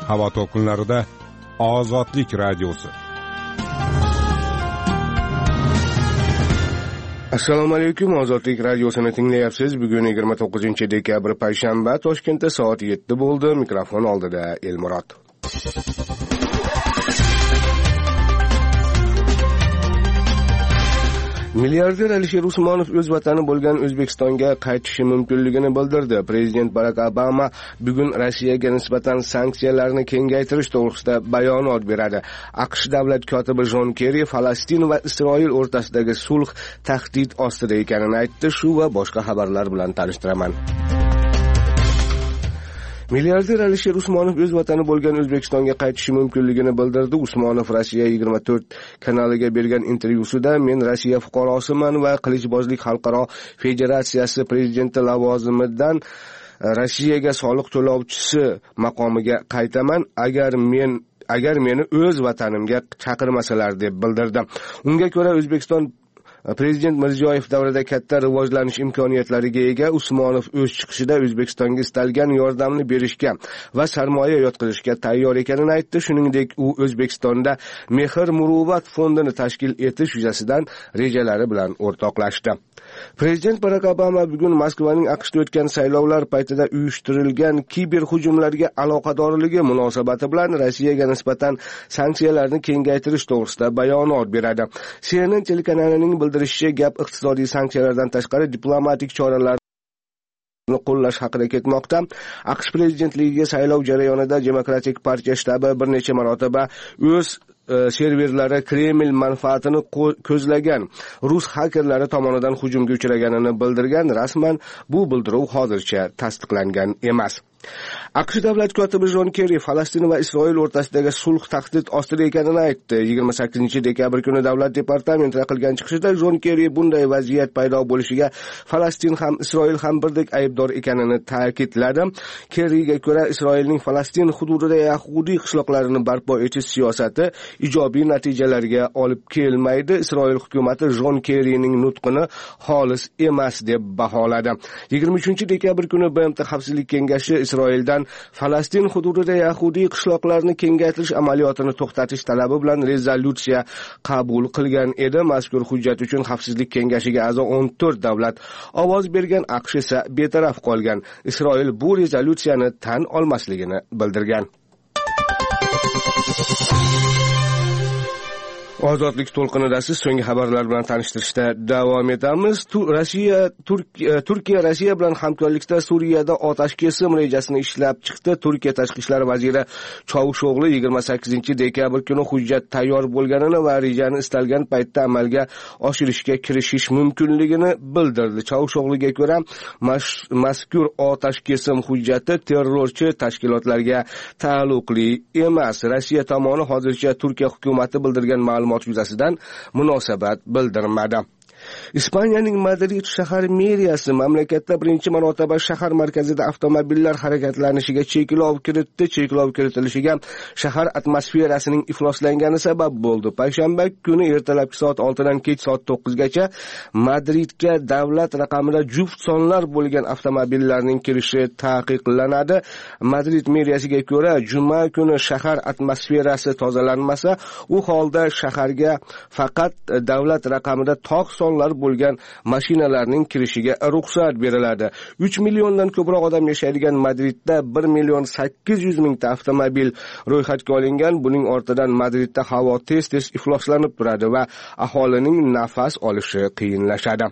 havo to'lqinlarida Ozodlik radiosi. Assalomu alaykum, Ozodlik radiosini tinglayapsiz. Bugun 29-dekabr payshanba, Toshkentda soat 7 bo'ldi. Mikrofon oldida Elmurod. Milliarder Alisher Usmonov o'z vatani bo'lgan O'zbekistonga qaytishi mumkinligini bildirdi. Prezident Barak Obama bugun Rossiyaga nisbatan sanksiyalarni kengaytirish to'g'risida bayonot beradi. AQSh davlat kotibi Jon Kerri Falastin va Isroil o'rtasidagi sulh tahdid ostida ekanini aytdi. Shu va boshqa xabarlar bilan tanishtiraman. Milliarder Alisher Usmonov o'z vatani bo'lgan O'zbekistonga qaytishi mumkinligini bildirdi. Usmonov Rossiya 24 kanaliga bergan intervyusida men Rossiya fuqarosiman va Qilichbozlik xalqaro federatsiyasi prezidenti lavozimidan Rossiyaga soliq to'lovchisi maqomiga qaytaman agar meni o'z vatanimga chaqirmasalar deb bildirdi. Unga ko'ra O'zbekiston Prezident Mirziyoyev davrida katta rivojlanish imkoniyatlariga ega. Usmonov o'z chiqishida O'zbekistonga istalgan yordamni berishga va sarmoya yotqizishga tayyor ekanini aytdi. Shuningdek, u O'zbekistonda Mehr Muruvvat fondini tashkil etish yuzasidan rejalari bilan o'rtoqlashdi. Prezident Barak Obama bugun Moskvaning AQShda o'tgan saylovlar paytida uyushtirilgan kiberhujumlarga aloqadorligi munosabati bilan Rossiyaga nisbatan sanksiyalarni kengaytirish to'g'risida bayonot beradi. CNN telekanalining bildirishicha, gap iqtisodiy sanksiyalardan tashqari diplomatik choralar qo'llash haqida ketmoqda. AQSh prezidentligiga saylov jarayonida Demokratik partiya shtabi bir necha marotaba o'z serverlari Kreml manfaatini ko'zlagan rus hakerlari tomonidan hujumga uchraganini bildirgan. Rasman bu bildiruv hozircha tasdiqlangan emas. AQSh davlat kotibi Jon Kerri Falastin va Isroil o'rtasidagi sulh tahdid ostida ekanini aytdi. 28-dekabr kuni davlat departamenti qilgan chiqishida Jon Kerri bunday vaziyat paydo bo'lishiga Falastin ham Isroil ham birdek aybdor ekanini ta'kidladi. Kerriga ko'ra, Isroilning Falastin hududida yahudiy qishloqlarini barpo etish siyosati ijobiy natijalarga olib kelmaydi. Isroil hukumati Jon Kerrining nutqini xolis emas deb baholadi. 23-dekabr kuni BMT Xavfsizlik kengashi Isroildan Falastin hududida yahudiy qishloqlarni kengaytirish amaliyotini to'xtatish talabi bilan rezolyutsiya qabul qilgan edi. Mazkur hujjat uchun Xavfsizlik kengashiga a'zo 14 davlat ovoz bergan. AQSh esa betaraf qolgan. Isroil bu rezolyutsiyani tan olmasligini bildirgan. Ozodlik to'lqinidasiz. So'nggi xabarlar bilan tanishtirishda davom etamiz. Turkiya Rossiya bilan hamkorlikda Suriyada otash kesim rejasini ishlab chiqdi. Turkiya tashqi ishlar vaziri Chavusho'g'li 28-dekabr kuni hujjat tayyor bo'lganini va rejani istalgan paytda amalga oshirishga kirishish mumkinligini bildirdi. Chavusho'g'liga ko'ra, mazkur otash kesim hujjati terrorchi tashkilotlarga taalluqli emas. Rossiya tomoni hozircha Turkiya hukumati bildirgan ma'lumot yuzasidan munosabat bildirmadi. Ispaniyaning Madrid shahar meriyasi mamlakatda birinchi marotaba shahar markazida avtomobillar harakatlanishiga cheklov kiritdi. Cheklov kiritilishiga shahar atmosferasining ifloslangani sabab bo'ldi. Payshanba kuni ertalabki soat 6 dan kech soat 9 gacha Madridga davlat raqamida juft sonlar bo'lgan avtomobillarning kirishi taqiqlanadi. Madrid meriyasiga ko'ra, juma kuni shahar atmosferasi tozalanmasa, u holda shaharga faqat davlat raqamida tog' sonlar bo'lgan mashinalarning kirishiga ruxsat beriladi. 3 milliondan ko'proq odam yashaydigan Madridda 1,8 million avtomobil ro'yxatga olingan. Buning ortidan Madridda havo tez-tez ifloslanib turadi va aholining nafas olishi qiyinlashadi.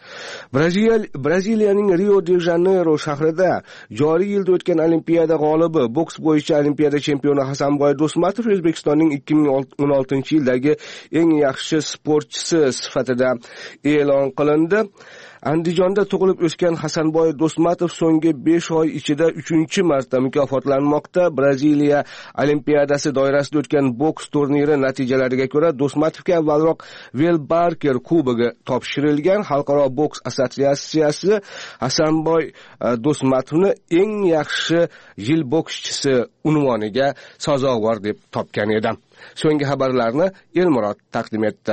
Braziliyaning Rio de Janeiro shahrida joriy yilda o'tgan Olimpiada g'olibi, boks bo'yicha Olimpiada chempioni Hasanboy Do'stmatov O'zbekistonning 2016-yildagi eng yaxshi sportchisi sifatida e'lon qilindi. Andijonda tug'ilib o'sgan Hasanboy Do'stmatov so'nggi 5 oy ichida 3-marta mukofotlanmoqda. Braziliya Olimpiadasi doirasida o'tgan boks turniri natijalariga ko'ra Do'stmatovga avvalroq Vel Barker kubogi topshirilgan. Xalqaro boks assotsiatsiyasi Hasanboy Do'stmatovni eng yaxshi yil bokschisi unvoniga sazovor deb topgan edi. So'nggi xabarlarni Elmurod taqdim etdi.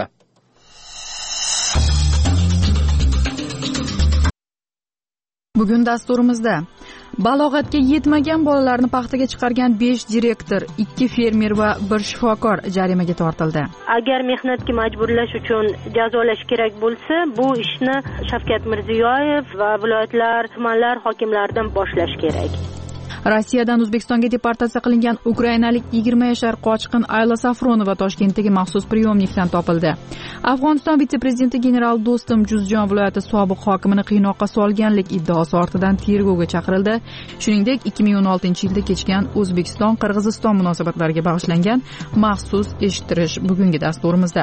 Bugun dasturimizda Balog'atga yetmagan bolalarni paxtaga chiqargan 5 direktor, 2 fermer va 1 shifokor jarimaga tortildi. Agar mehnatga majburlash uchun jazolash kerak bo'lsa, bu ishni Shavkat Mirziyoyev va viloyatlar, tumanlar hokimlaridan boshlash kerak. Rossiyadan O'zbekistonga deportatsiya qilingan ukrainalik 20 yashar qochqin Ayla Safronova Toshkentdagi maxsus priyomnikdan topildi. Afg'oniston vitse-prezidenti general Do'stim Juzjon viloyati sobiq hokimini qiynoqqa solganlik iddaosi ortidan tergovga chaqirildi. Shuningdek, 2016-yilda kechgan O'zbekiston-Qirg'iziston munosabatlariga bag'ishlangan maxsus eshittirish bugungi dasturimizda.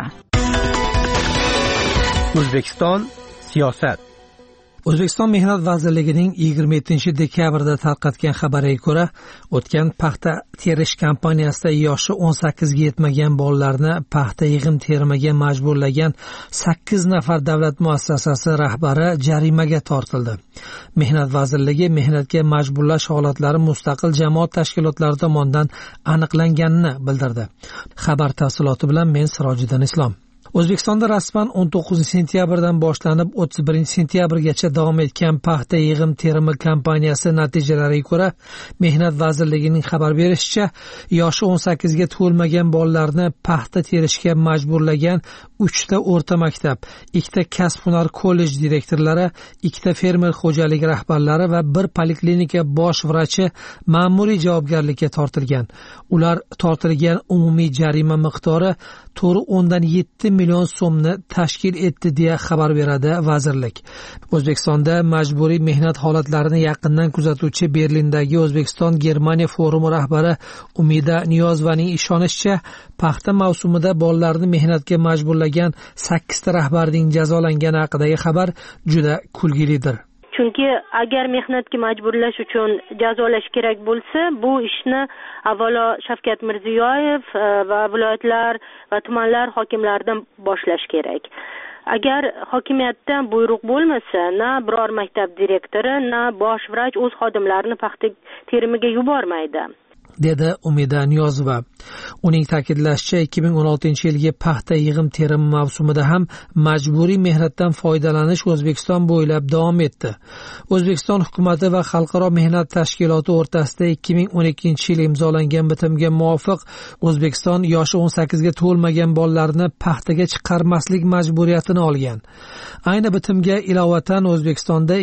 O'zbekiston siyosat. O'zbekiston Mehnat vazirligining 27-dekabrda tarqatgan xabariga ko'ra, o'tgan paxta terish kampaniyasida yoshi 18 ga yetmagan bolalarni paxta yig'im termaga majburlagan 8 nafar davlat muassasasi rahbari jarimaga tortildi. Mehnat vazirligi mehnatga majburlash holatlari mustaqil jamoat tashkilotlari tomonidan aniqlanganini bildirdi. Xabar tafsiloti bilan men Sirojiddin Islom. O'zbekistonda rasman 19 sentyabrdan boshlanib 31 sentyabrgacha davom etgan paxta yig'im terimi kampaniyasi natijalariga ko'ra, Mehnat vazirligining xabar berishicha, yoshi 18 ga to'lmagan bolalarni paxta terishga majburlagan 3 ta o'rta maktab, 2 ta kasb-hunar kollej direktorlari, 2 ta fermer xo'jaligi rahbarlari va 1 poliklinika bosh vrachi ma'muriy javobgarlikka tortilgan. Ular tortilgan umumiy jarima miqdori 4.7 million so'mni tashkil etdi deya xabar beradi vazirlik. O'zbekistonda majburiy mehnat holatlarini yaqindan kuzatuvchi Berlindagi O'zbekiston-Germaniya forumi rahbari Umida Niyozovaning ishonishicha, paxta mavsumida bolalarni mehnatga majburlagan 8 ta rahbarning jazolangani haqidagi xabar juda kulgilidir. Chunki agar mehnatga majburlash uchun jazolash kerak bo'lsa, bu ishni avvalo Shavkat Mirziyoyev va viloyatlar va tumanlar hokimlaridan boshlash kerak. Agar hokimiyatdan buyruq bo'lmasa, na biror maktab direktori, na bosh vrach o'z xodimlarini paxta terimiga yubormaydi, dedi Umida Niyozova. Uning ta'kidlashicha, 2016-yilgi paxta yig'im terimi mavsumida ham majburiy mehnatdan foydalanish O'zbekiston bo'ylab davom etdi. O'zbekiston hukumati va Xalqaro mehnat tashkiloti o'rtasida 2012-yil imzolangan bitimga muvofiq O'zbekiston yoshi 18 ga to'lmagan bolalarni paxtaga chiqarmaslik majburiyatini olgan. Ayni bitimga ilovatan O'zbekistonda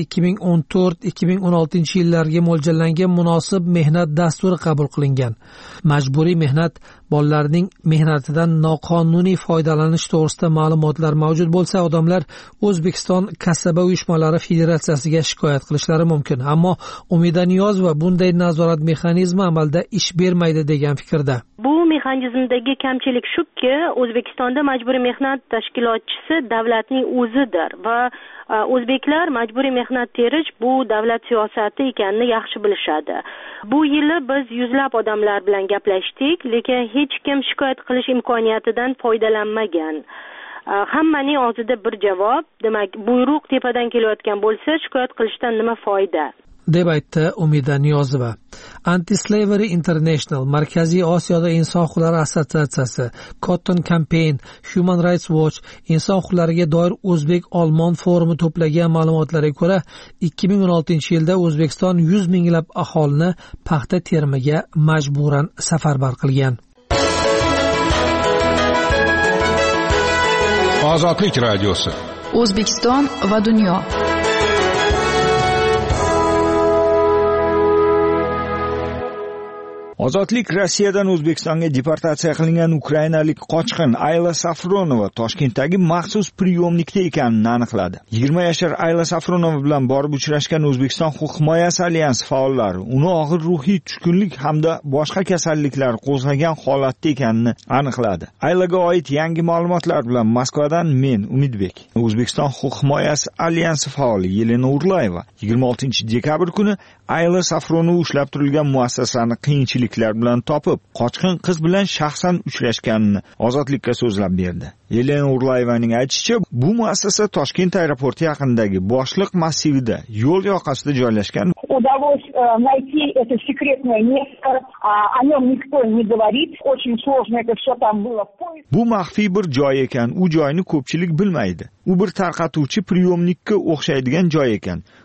2014-2016 yillarga mo'ljallangan munosib mehnat dasturi qabul qilingan. Majburiy mehnat bolalarning mehnatidan noqonuniy foydalanish to'g'risida ma'lumotlar mavjud bo'lsa, odamlar O'zbekiston kasaba uyushmalari federatsiyasiga shikoyat qilishlari mumkin. Ammo Umida Niyozova bunday nazorat mexanizmi amalda ish bermaydi degan fikrda. Bu mexanizmdagi kamchilik shuki, O'zbekistonda majburiy mehnat tashkilotchisi davlatning o'zidir va o'zbeklar majburiy mehnat terish bu davlat siyosati ekanini yaxshi bilishadi. Bu yili biz yuzlab odamlar bilan gaplashdik, lekin hech kim shikoyat qilish imkoniyatidan foydalanmagan. Hammaning og'zida bir javob, demak, buyruq tepadan kelayotgan bo'lsa, shikoyat qilishdan nima foyda? deb aytdi Umida Niyozova. Anti-Slavery International, Markaziy Osiyoda inson huquqlari assotsiatsiyasi, Cotton Campaign, Human Rights Watch inson huquqlariga doir o'zbek-olmon forumi to'plagan ma'lumotlarga ko'ra, 2016-yilda O'zbekiston 100 minglab aholini paxta terimiga majburan safarbar qilgan. Ozodlik radiosi. O'zbekiston va dunyo. Ozodlik Rossiyadan O'zbekistonga deportatsiya qilingan ukrainalik qochqin Ayla Safronova Toshkentdagi maxsus priyomnikda ekanini aniqladi. 20 yashar Ayla Safronova bilan borib uchrashgan O'zbekiston huquq himoyasi alyansi faollari uni og'ir ruhiy tushkunlik hamda boshqa kasalliklar qo'zg'agan holatda ekanini aniqladi. Aylaga oid yangi ma'lumotlar bilan Moskvadan men Umidbek. O'zbekiston huquq himoyasi alyansi faoli Yelena Urlayeva 26-dekabr kuni Ayla Safronova ushlab turilgan muassasani qiyinchiliklar bilan topib, qochqin qiz bilan shaxsan uchrashganini Ozodlikka so'zlab berdi. Yelena Urlayevaning aytishicha, bu muassasa Toshkent aeroporti yaqinidagi Boshliq massivida, yo'l yoqasida joylashgan. Удалось найти это секретное место, о нем никто не говорит, очень сложно это все там было в поиске. Bu maxfiy bir joy ekan, u joyni ko'pchilik bilmaydi. U bir tarqatuvchi priyomnikka o'xshaydigan joy ekan.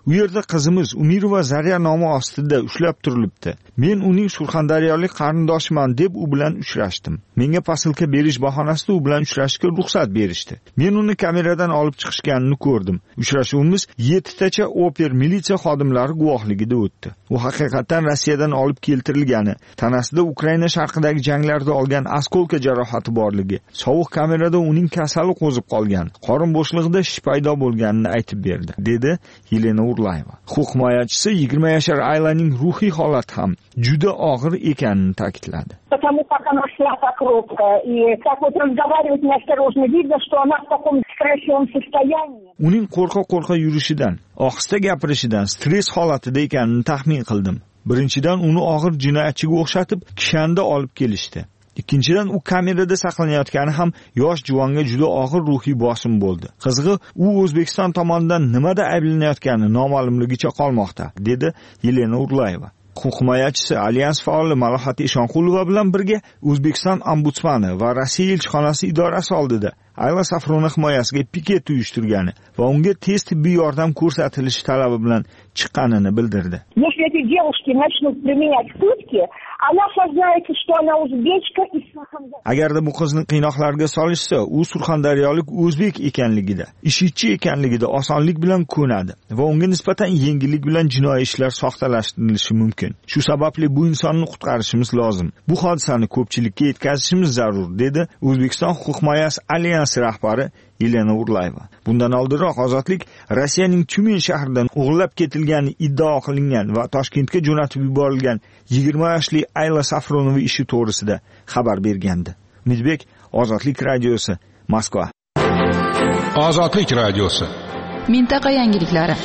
U yerda qizimiz Umirova Zarya nomi ostida ushlab turilibdi. Men uning surxondaryolik qarindoshiman deb u bilan uchrashdim. Menga posilka berish bahonasida u bilan uchrashishga ruxsat berishdi. Men uni kameradan olib chiqishganini ko'rdim. Uchrashuvimiz 7 tacha oper militsiya xodimlari guvohligida o'tdi. U haqiqatan Rossiyadan olib keltirilgani, tanasida Ukraina sharqidagi janglarda olgan askolka jarohati borligi, sovuq kamerada uning kasali qo'zib qolgan, qorin bo'shlig'ida shish paydo bo'lganini aytib berdi, dedi Yelena Urlayeva. Huquq himoyachisi 20 yashar Aylaning ruhiy holati ham juda og'ir ekanini ta'kidladi. Потому как она шла так робко, и как вот разговаривать неосторожно, видно, что она в таком стрессовом состоянии. Uning qo'rqa yurishidan, ohista gapirishidan stress holatida ekanini taxmin qildim. Birinchidan uni og'ir jinoyatchiga o'xshatib kishanda olib kelishdi. Ikkinchidan u kamerada saqlanayotgani ham yosh juvonga juda og'ir ruhiy bosim bo'ldi. Qizig'i, u O'zbekiston tomonidan nimada ayblanayotgani noma'lumligicha qolmoqda, dedi Yelena Urlayeva. Huquq himoyachisi Alyans faoli Malohat Eshonqulova bilan birga O'zbekiston ombudsmani va Rossiya elchixonasi idorasi oldida Ayla Safronova himoyasiga piket uyushtirgani va unga tez tibbiy yordam ko'rsatilishi talabi bilan chiqqanini bildirdi. Если эти девушки начнут применять пытки, она сознается, что она узбечка и Surxondaryo. Agarda bu qizni qiynoqlarga solishsa, u surxondaryolik o'zbek ekanligida, ishchi ekanligida osonlik bilan ko'nadi va unga nisbatan yengillik bilan jinoiy ishlar soxtalashtirilishi mumkin. Shu sababli bu insonni qutqarishimiz lozim. Bu hodisani ko'pchilikka yetkazishimiz zarur, dedi O'zbekiston huquq himoyasi alyansi rahbari Yelena Urlayeva. Bundan oldinroq Ozodlik Rossiyaning Tyumen shahridan o'g'irlab ketilgani iddao qilingan va Toshkentga jo'natib yuborilgan 20 yoshli Ayla Safronova ishi to'g'risida xabar bergandi. Umidbek, Ozodlik radiosi, Moskva. Ozodlik radiosi. Mintaqa yangiliklari.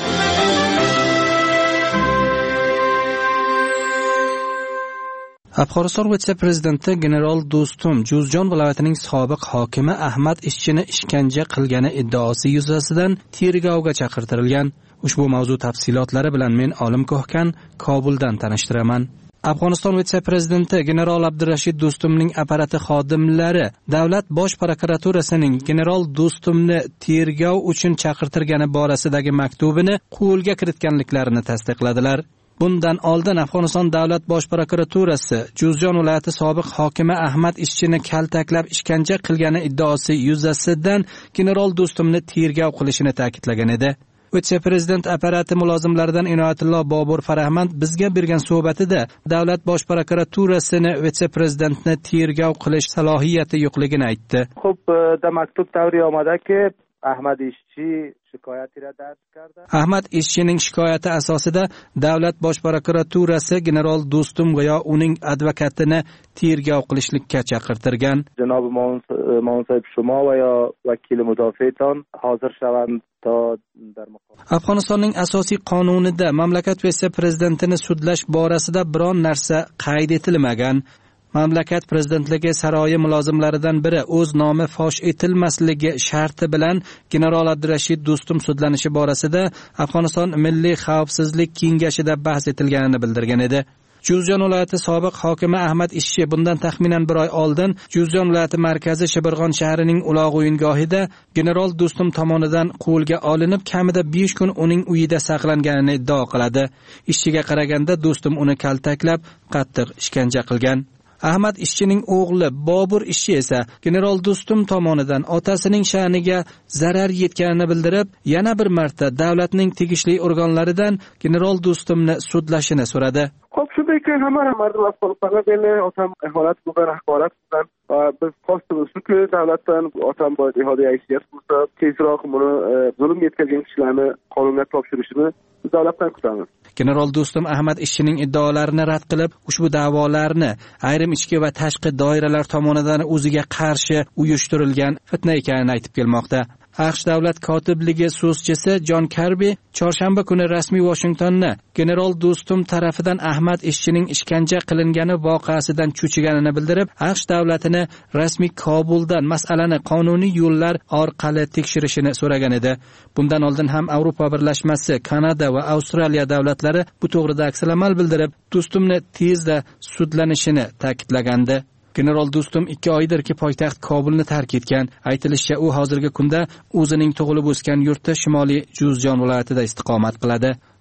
Afg'oniston vitse-prezidenti general Do'stum Juzjon viloyatining sobiq hokimi Ahmad Ishchini ishkanja qilgani iddaosi yuzasidan tergovga chaqirtirilgan. Ushbu mavzu tafsilotlari bilan men Olim Ko'hkan Kobuldan tanishtiraman. Afg'oniston vitse-prezidenti general Abdurashid Do'stumning apparati xodimlari Davlat bosh prokuraturasining general Do'stumni tergov uchun chaqirtirgani borasidagi maktubini qo'lga kiritganliklarini tasdiqladilar. Bundan oldin Afg'oniston Davlat bosh prokuraturasi Juzjon viloyati sobiq hokimi Ahmad Ishchini kaltaklab ishkanja qilgani iddaosi yuzasidan general Do'stumni tergov qilishini ta'kidlagan edi. Vitse-prezident apparati mulozimlaridan Inoyatullo Bobur Farahmand bizga bergan suhbatida Davlat bosh prokuraturasini vitse-prezidentni tergov qilish salohiyati yo'qligini aytdi. Xo'p, da maktub davriy omadaki Ahmad Ishchi shikoyatini dars kardi. Ahmad Ishchining shikoyati asosida Davlat bosh prokuraturasi general Do'stum va uning advokatini tergov qilishlikka chaqirtirgan. Janob Monsayib Shuma va vakili mudofaaton hozir shavand to dar maqom. Afg'onistonning asosiy qonunida mamlakat vitse-prezidentini sudlash borasida biron narsa qayd etilmagan. Mamlakat prezidentligi saroyi mulozimlaridan biri o'z nomi fosh etilmasligi sharti bilan general Abdurashid Do'stum sudlanishi borasida Afg'oniston Milliy xavfsizlik kengashida bahs etilganini bildirgan edi. Juzjon viloyati sobiq hokimi Ahmad Ishchi bundan taxminan bir oy oldin Juzjon viloyati markazi Shibirg'on shahrining uloq o'yingohida general Do'stum tomonidan qo'lga olinib kamida 5 kun uning uyida saqlanganini iddao qiladi. Ishchiga qaraganda Do'stum uni kaltaklab, qattiq ishkanja qilgan. Ahmad Ishchining o'g'li Bobur Ishchi esa general Do'stum tomonidan otasining sha'niga zarar yetganini bildirib, yana bir marta davlatning tegishli organlaridan general Do'stumni sudlashini so'radi. Xo'p, shunday ekan hamma mardlar qo'lqarabeli otam holat bo'lgan axborot bilan biz postimiz-ku davlatdan otam boy ihoda aytishimiz bo'lsa, tezroq buni zulm yetkazgan kishilarni qonunga topshirishini davlatdan kutamiz. General Do'stum Ahmad Ishchining iddaolarini rad qilib, ushbu da'volarni ayrim ichki va tashqi doiralar tomonidan o'ziga qarshi uyushtirilgan fitna ekanini aytib kelmoqda. AQSh davlat kotibligi so'zchisi Jon Karbi chorshanba kuni rasmiy Washingtonni general Do'stum tarafidan Ahmad Ishchining ishkanja qilingani voqeasidan cho'chiganini bildirib, AQSh davlatini rasmiy Kobuldan masalani qonuniy yo'llar orqali tekshirishini so'ragan edi. Bundan oldin ham Avropa birlashmasi, Kanada va Avstraliya davlatlari bu to'g'rida aksamal bildirib, Do'stumni tezda sudlanishini ta'kidlagandi. General Do'stum 2 oydirki poytaxt Kobulni tark etgan. Aytilishicha, u hozirgi kunda o'zining tug'ilib o'sgan yurti Shimoliy Juzjon viloyatida istiqomat qiladi.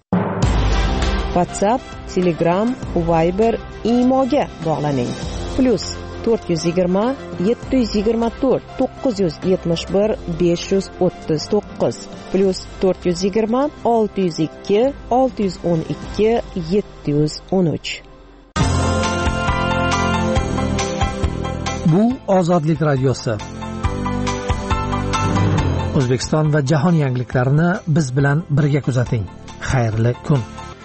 WhatsApp, Telegram, Viber, Imoga bog'laning. +420 724 971 539 +420 602 612 713. Bu Ozodlik radiosi. O'zbekiston va jahon yangiliklarini biz bilan birga kuzating. Xayrli kun.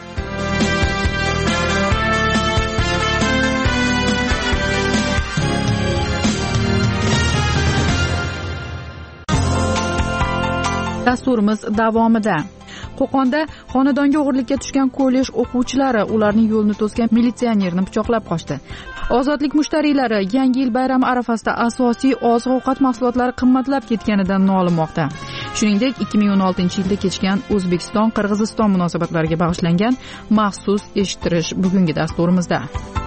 Dasturimiz davomida Qo'qonda xonadonga o'g'irlikka tushgan kollej o'quvchilari ularning yo'lini to'sgan militsionerni pichoqlab qochdi. Ozodlik mushtariylari Yangi yil bayrami arafasida asosiy oziq-ovqat mahsulotlari qimmatlab ketganidan nolimoqda. Shuningdek, 2016-yilda kechgan O'zbekiston-Qirg'iziston munosabatlariga bag'ishlangan maxsus eshittirish bugungi dasturimizda.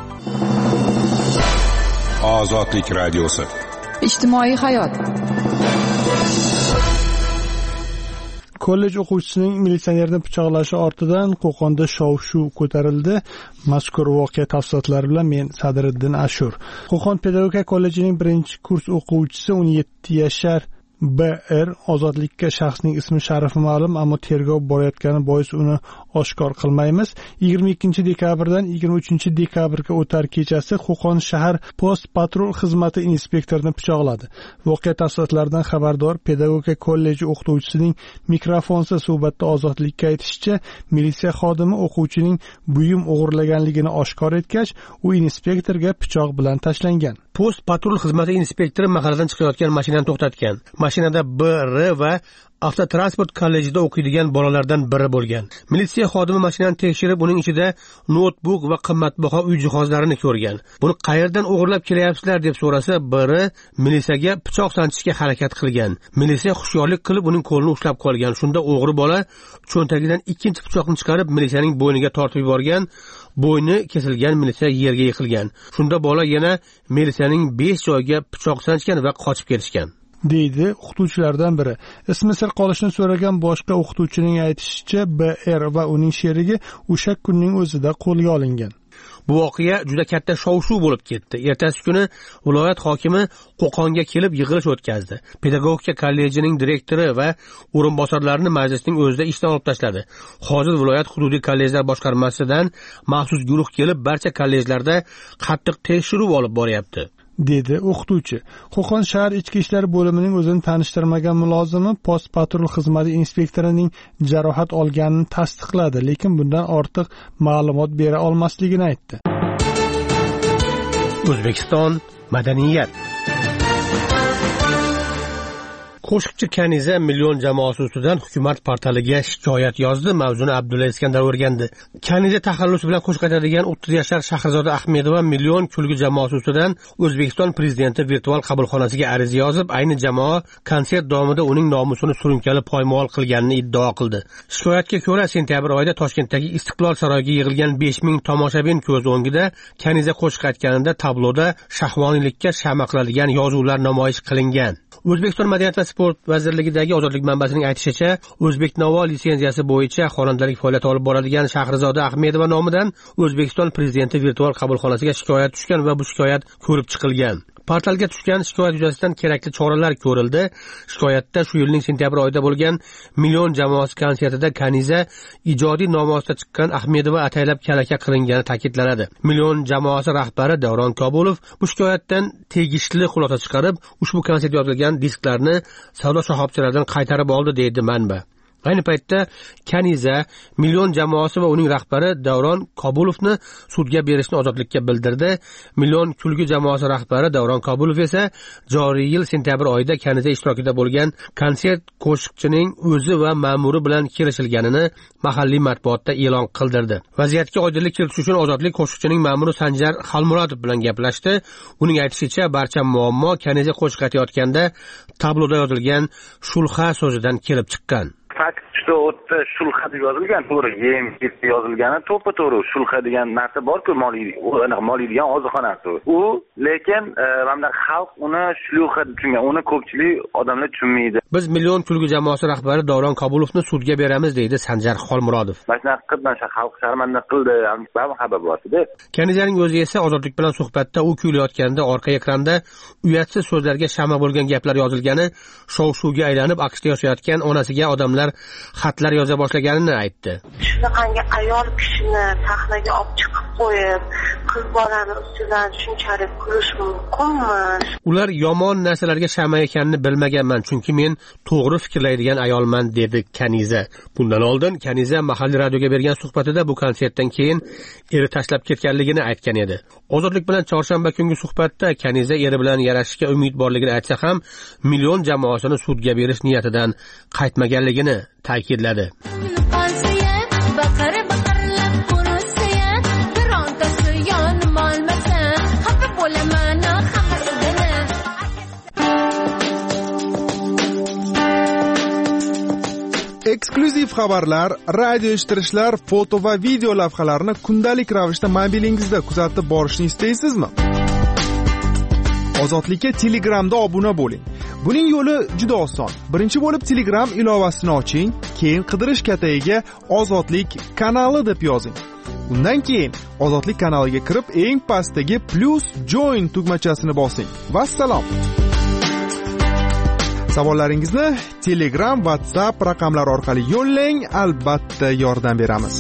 Ozodlik radiosi. Ijtimoiy hayot. Kollej o'quvchisining militsionerni pichoqlashi ortidan Qo'qonda shov-shuv ko'tarildi. Mazkur voqea tafsilotlari bilan men Sadriddin Ashur. Qo'qon pedagogika kollejining 1-kurs o'quvchisi 17 yashar BR ozodlikka shaxsning ismi sharifi ma'lum, ammo tergov borayotgani bois uni oshkor qilmaymiz. 22 dekabrdan 23 dekabrga o'tar kechasi Qo'qon shahar post patrul xizmati inspektorini pichoqladi. Voqea tafsilotlaridan xabardor pedagogika kolleji o'qituvchisining mikrofonsiz suhbatda ozodlikka aytishicha, militsiya xodimi o'quvchining buyum o'g'irlaganligini oshkor etgach, u inspektorga pichoq bilan tashlangan. Post patrul xizmati inspektori mahalladan chiqayotgan mashinani to'xtatgan. Mashinada BR va avtotransport kollejida o'qiydigan bolalardan biri bo'lgan. Militsiya xodimi mashinani tekshirib, uning ichida notebook va qimmatbaho uy jihozlarini ko'rgan. Buni qayerdan o'g'irlab kelyapsizlar deb so'rasa, biri militsiyaga pichoq sanchishga harakat qilgan. Militsiya hushyorlik qilib uning qo'lini ushlab qolgan. Shunda o'g'ri bola cho'ntagidan ikkinchi pichoqni chiqarib militsiyaning bo'yniga tortib yuborgan. Bo'yni kesilgan militsiya yerga yiqilgan. Shunda bola yana militsiyaning 5 joyiga pichoq sanchgan va qochib ketishgan, deydi o'qituvchilardan biri. Ismi sir qolishini so'ragan boshqa o'qituvchining aytishicha, BR va uning sherigi o'sha kunning o'zida qo'lga olingan. Bu voqea juda katta shov-shuv bo'lib ketdi. Ertasi kuni viloyat hokimi Qo'qonga kelib yig'ilish o'tkazdi. Pedagogika kollejining direktori va o'rinbosarlarini majlisning o'zida ishdan olib tashladi. Hozir viloyat hududiy kollejlar boshqarmasidan maxsus guruh kelib barcha kollejlarda qattiq tekshiruv olib boryapti, dedi o'qituvchi. Qo'qon shahar ichki ishlar bo'limining o'zini tanishtirmagan mulozimi post patrul xizmati inspektorining jarohat olganini tasdiqladi, lekin bundan ortiq ma'lumot bera olmasligini aytdi. O'zbekiston madaniyat. Qo'shiqchi Kaniza million jamoasi ustidan hukumat portaliga shikoyat yozdi. Mavzuni Abdulla Iskandar o'rgandi. Kaniza taxallusi bilan qo'shiq aytadigan 30 yashar Shahrizoda Ahmedova million kulgi jamoasi ustidan O'zbekiston prezidenti virtual qabulxonasiga ariza yozib, ayni jamoa konsert davomida uning nomusini surunkali poymol qilganini iddao qildi. Shikoyatga ko'ra, sentyabr oyida Toshkentdagi Istiqlol saroyiga yig'ilgan 5000 tomoshabin ko'z o'ngida Kaniza qo'shiq aytganida tabloda shahvoniylikka shama qiladigan yozuvlar namoyish qilingan. O'zbekiston Madaniyat va sport vazirligidagi Ozodlik manbasining aytishicha, O'zbeknavo litsenziyasi bo'yicha xonandalik faoliyat olib boradigan Shahrizoda Ahmedova nomidan O'zbekiston prezidenti virtual qabulxonasiga shikoyat tushgan va bu shikoyat ko'rib chiqilgan. Portalga tushgan shikoyat yuzasidan kerakli choralar ko'rildi. Shikoyatda shu yilning sentyabr oyida bo'lgan million jamoasi konsertida Kaniza ijodiy nomi ostida chiqqan Ahmedova ataylab kalaka qilingani ta'kidlanadi. Million jamoasi rahbari Davron Kabulov bu shikoyatdan tegishli xulosa chiqarib, ushbu konsertga yozilgan disklarni savdo shoxobchalaridan qaytarib oldi, deydi manba. Ayni paytda Kaniza million jamoasi va uning rahbari Davron Kabulovni sudga berishni ozodlikka bildirdi. Million kulgi jamoasi rahbari Davron Kabulov esa joriy yil sentyabr oyida Kaniza ishtirokida bo'lgan konsert qo'shiqchining o'zi va ma'muri bilan kelishilganini mahalliy matbuotda e'lon qildirdi. Vaziyatga oydinlik kiritish uchun ozodlik qo'shiqchining ma'muri Sanjar Xalmuratov bilan gaplashdi. Uning aytishicha, barcha muammo Kaniza qo'shiq aytayotganda tabloda yozilgan shulxa so'zidan kelib chiqqan. Fakt o'tda shulxa deb yozilgan, to'g'ri, yem yozilgani to'g'ri shulxa degan narsa bor-ku, moliydigan oziqxonasi u, lekin mana xalq uni shlyuxa deb tushungan, uni ko'pchilik odamlar tushunmaydi. Biz Million kulgi jamoasi rahbari Davron Kobulovni sudga beramiz deydi Sanjar Xolmurodov. Mana xalq sharmanda qildi, ham xabar bor-edi. Kanizaning o'zi esa Ozodlik bilan suhbatda u kuylayotganda orqa ekranda uyatsiz so'zlarga shama bo'lgan gaplar yozilgani shov-shuvga aylanib, AQShda yashayotgan onasiga odamlar xatlar yoza boshlaganini aytdi. Shunaqangi ayol kishini sahnaga olib chiqib qo'yib, qiz bolani ustidan shunchalik kulish mumkinmi? Ular yomon narsalarga shama ekanini bilmaganman, chunki men to'g'ri fikrlaydigan ayolman, dedi Kaniza. Bundan oldin Kaniza mahalliy radioga bergan suhbatida bu konsertdan keyin eri tashlab ketganligini aytgan edi. Ozodlik bilan chorshanba kungi suhbatda Kaniza eri bilan yarashishga umid borligini aytsa ham, Million jamoasini sudga berish niyatidan qaytmaganligini ta'kidladi. Eksklyuziv xabarlar, radio eshittirishlar, foto va video lavhalarni kundalik ravishda mobilingizda kuzatib borishni istaysizmi? Ozodlikka Telegramda obuna bo'ling. Buning yo'li juda oson. Birinchi bo'lib Telegram ilovasini oching, keyin qidirish katagiga Ozodlik kanali deb yozing. Undan keyin Ozodlik kanaliga kirib, eng pastdagi +join tugmachasini bosing. Vassalom. Savollaringizni Telegram, WhatsApp raqamlari orqali yo'llang, albatta yordam beramiz.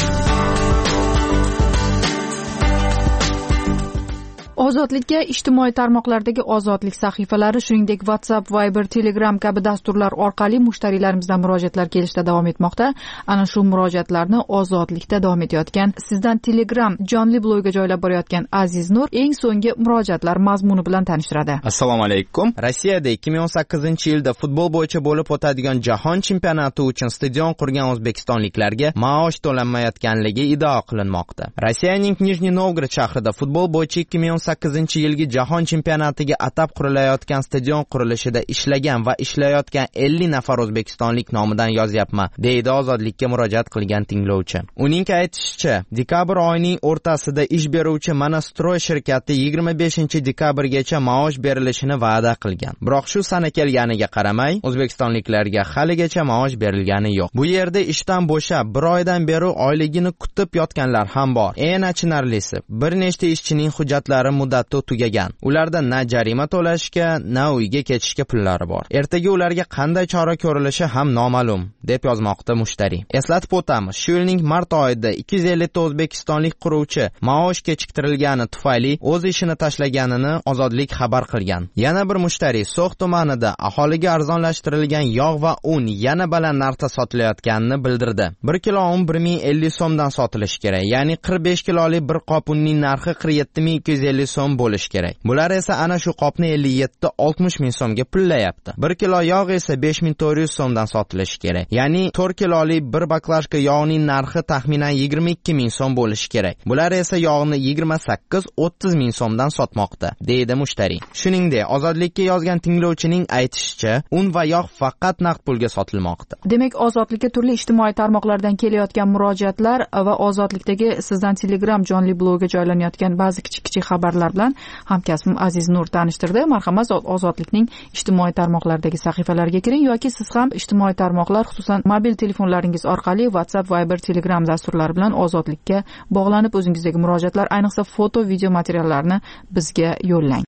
Ozodlikka ijtimoiy tarmoqlardagi Ozodlik sahifalari, shuningdek WhatsApp, Viber, Telegram kabi dasturlar orqali mushtariylarimizdan murojaatlar kelishda davom etmoqda. Ana shu murojaatlarni Ozodlikda davom etayotgan, sizdan Telegram jonli blogga joylab borayotgan Aziz Nur eng so'nggi murojaatlar mazmuni bilan tanishtiradi. Assalomu alaykum. Rossiyada 2018-yilda futbol bo'yicha bo'lib o'tadigan jahon chempionati uchun stadion qurgan o'zbekistonliklarga maosh to'lanmayotganligi iddao qilinmoqda. Rossiyaning Nijniy Novgorod shahrida futbol bo'yicha 2018-yilgi jahon chempionatiga atab qurilayotgan stadion qurilishida ishlagan va ishlayotgan 50 nafar o'zbekistonlik nomidan yozyapman, deydi Ozodlikka murojaat qilgan tinglovchi. Uning aytishicha, dekabr oyining o'rtasida ish beruvchi Monastroy shirkati 25-dekabrgacha maosh berilishini va'da qilgan. Biroq shu sana kelganiga qaramay, o'zbekistonliklarga haligacha maosh berilgani yo'q. Bu yerda ishdan bo'shab, bir oydan beri oyligini kutib yotganlar ham bor. Eng achinarlisi, bir nechta ishchining hujjatlari muddati tugagan. Ularda na jarima to'lashga, na uyga ketishga pullari bor. Ertaga ularga qanday chora ko'rilishi ham noma'lum, deb yozmoqda mushtari. Eslatib o'tamiz, shu yilning mart oyida 250 ta o'zbekistonlik quruvchi maosh kechiktirilgani tufayli o'z ishini tashlaganini Ozodlik xabar qilgan. Yana bir mushtari So'x tumanida aholiga arzonlashtirilgan yog' va un yana baland narxda sotilayotganini bildirdi. 1 kilo un 1050 so'mdan sotilishi kerak, ya'ni 45 kiloli bir qop unning narxi 47250 so'm bo'lishi kerak. Bular esa ana shu qopni 57-60 ming so'mga pullayapti. 1 kilo yog' esa 5400 so'mdan sotilishi kerak. Ya'ni 4 kiloli bir baklashka yog'ning narxi taxminan 22 ming so'm bo'lishi kerak. Bular esa yog'ni 28-30 ming so'mdan sotmoqda, deydi mushtari. Shuningdek, Ozodlikka yozgan tinglovchining aytishicha, un va yog' faqat naqd pulga sotilmoqda. Demak, Ozodlikka turli ijtimoiy tarmoqlardan kelayotgan murojaatlar va Ozodlikdagi sizdan Telegram jonli blogga joylanayotgan ba'zi kichik xabarlar bilan hamkasbim Aziz Nur tanishtirdi. Marhamat, Ozodlikning ijtimoiy tarmoqlardagi sahifalariga kiring yoki siz ham ijtimoiy tarmoqlar, xususan mobil telefonlaringiz orqali WhatsApp, Viber, Telegram dasturlari bilan Ozodlikka bog'lanib o'zingizdagi murojaatlar, ayniqsa foto, video materiallarni bizga yo'llang.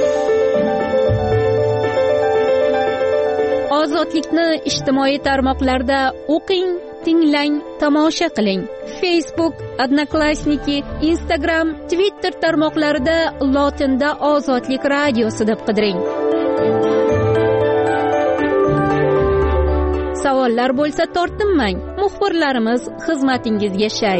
Ozodlikni ijtimoiy tarmoqlarda o'qing, tinglang, tomosha qiling. Facebook, Odnoklassniki, Instagram, Twitter tarmoqlarida lotinda Ozodlik radiosi deb qidiring. Savollar bo'lsa tortinmang. Muxbirlarimiz xizmatingizga shay.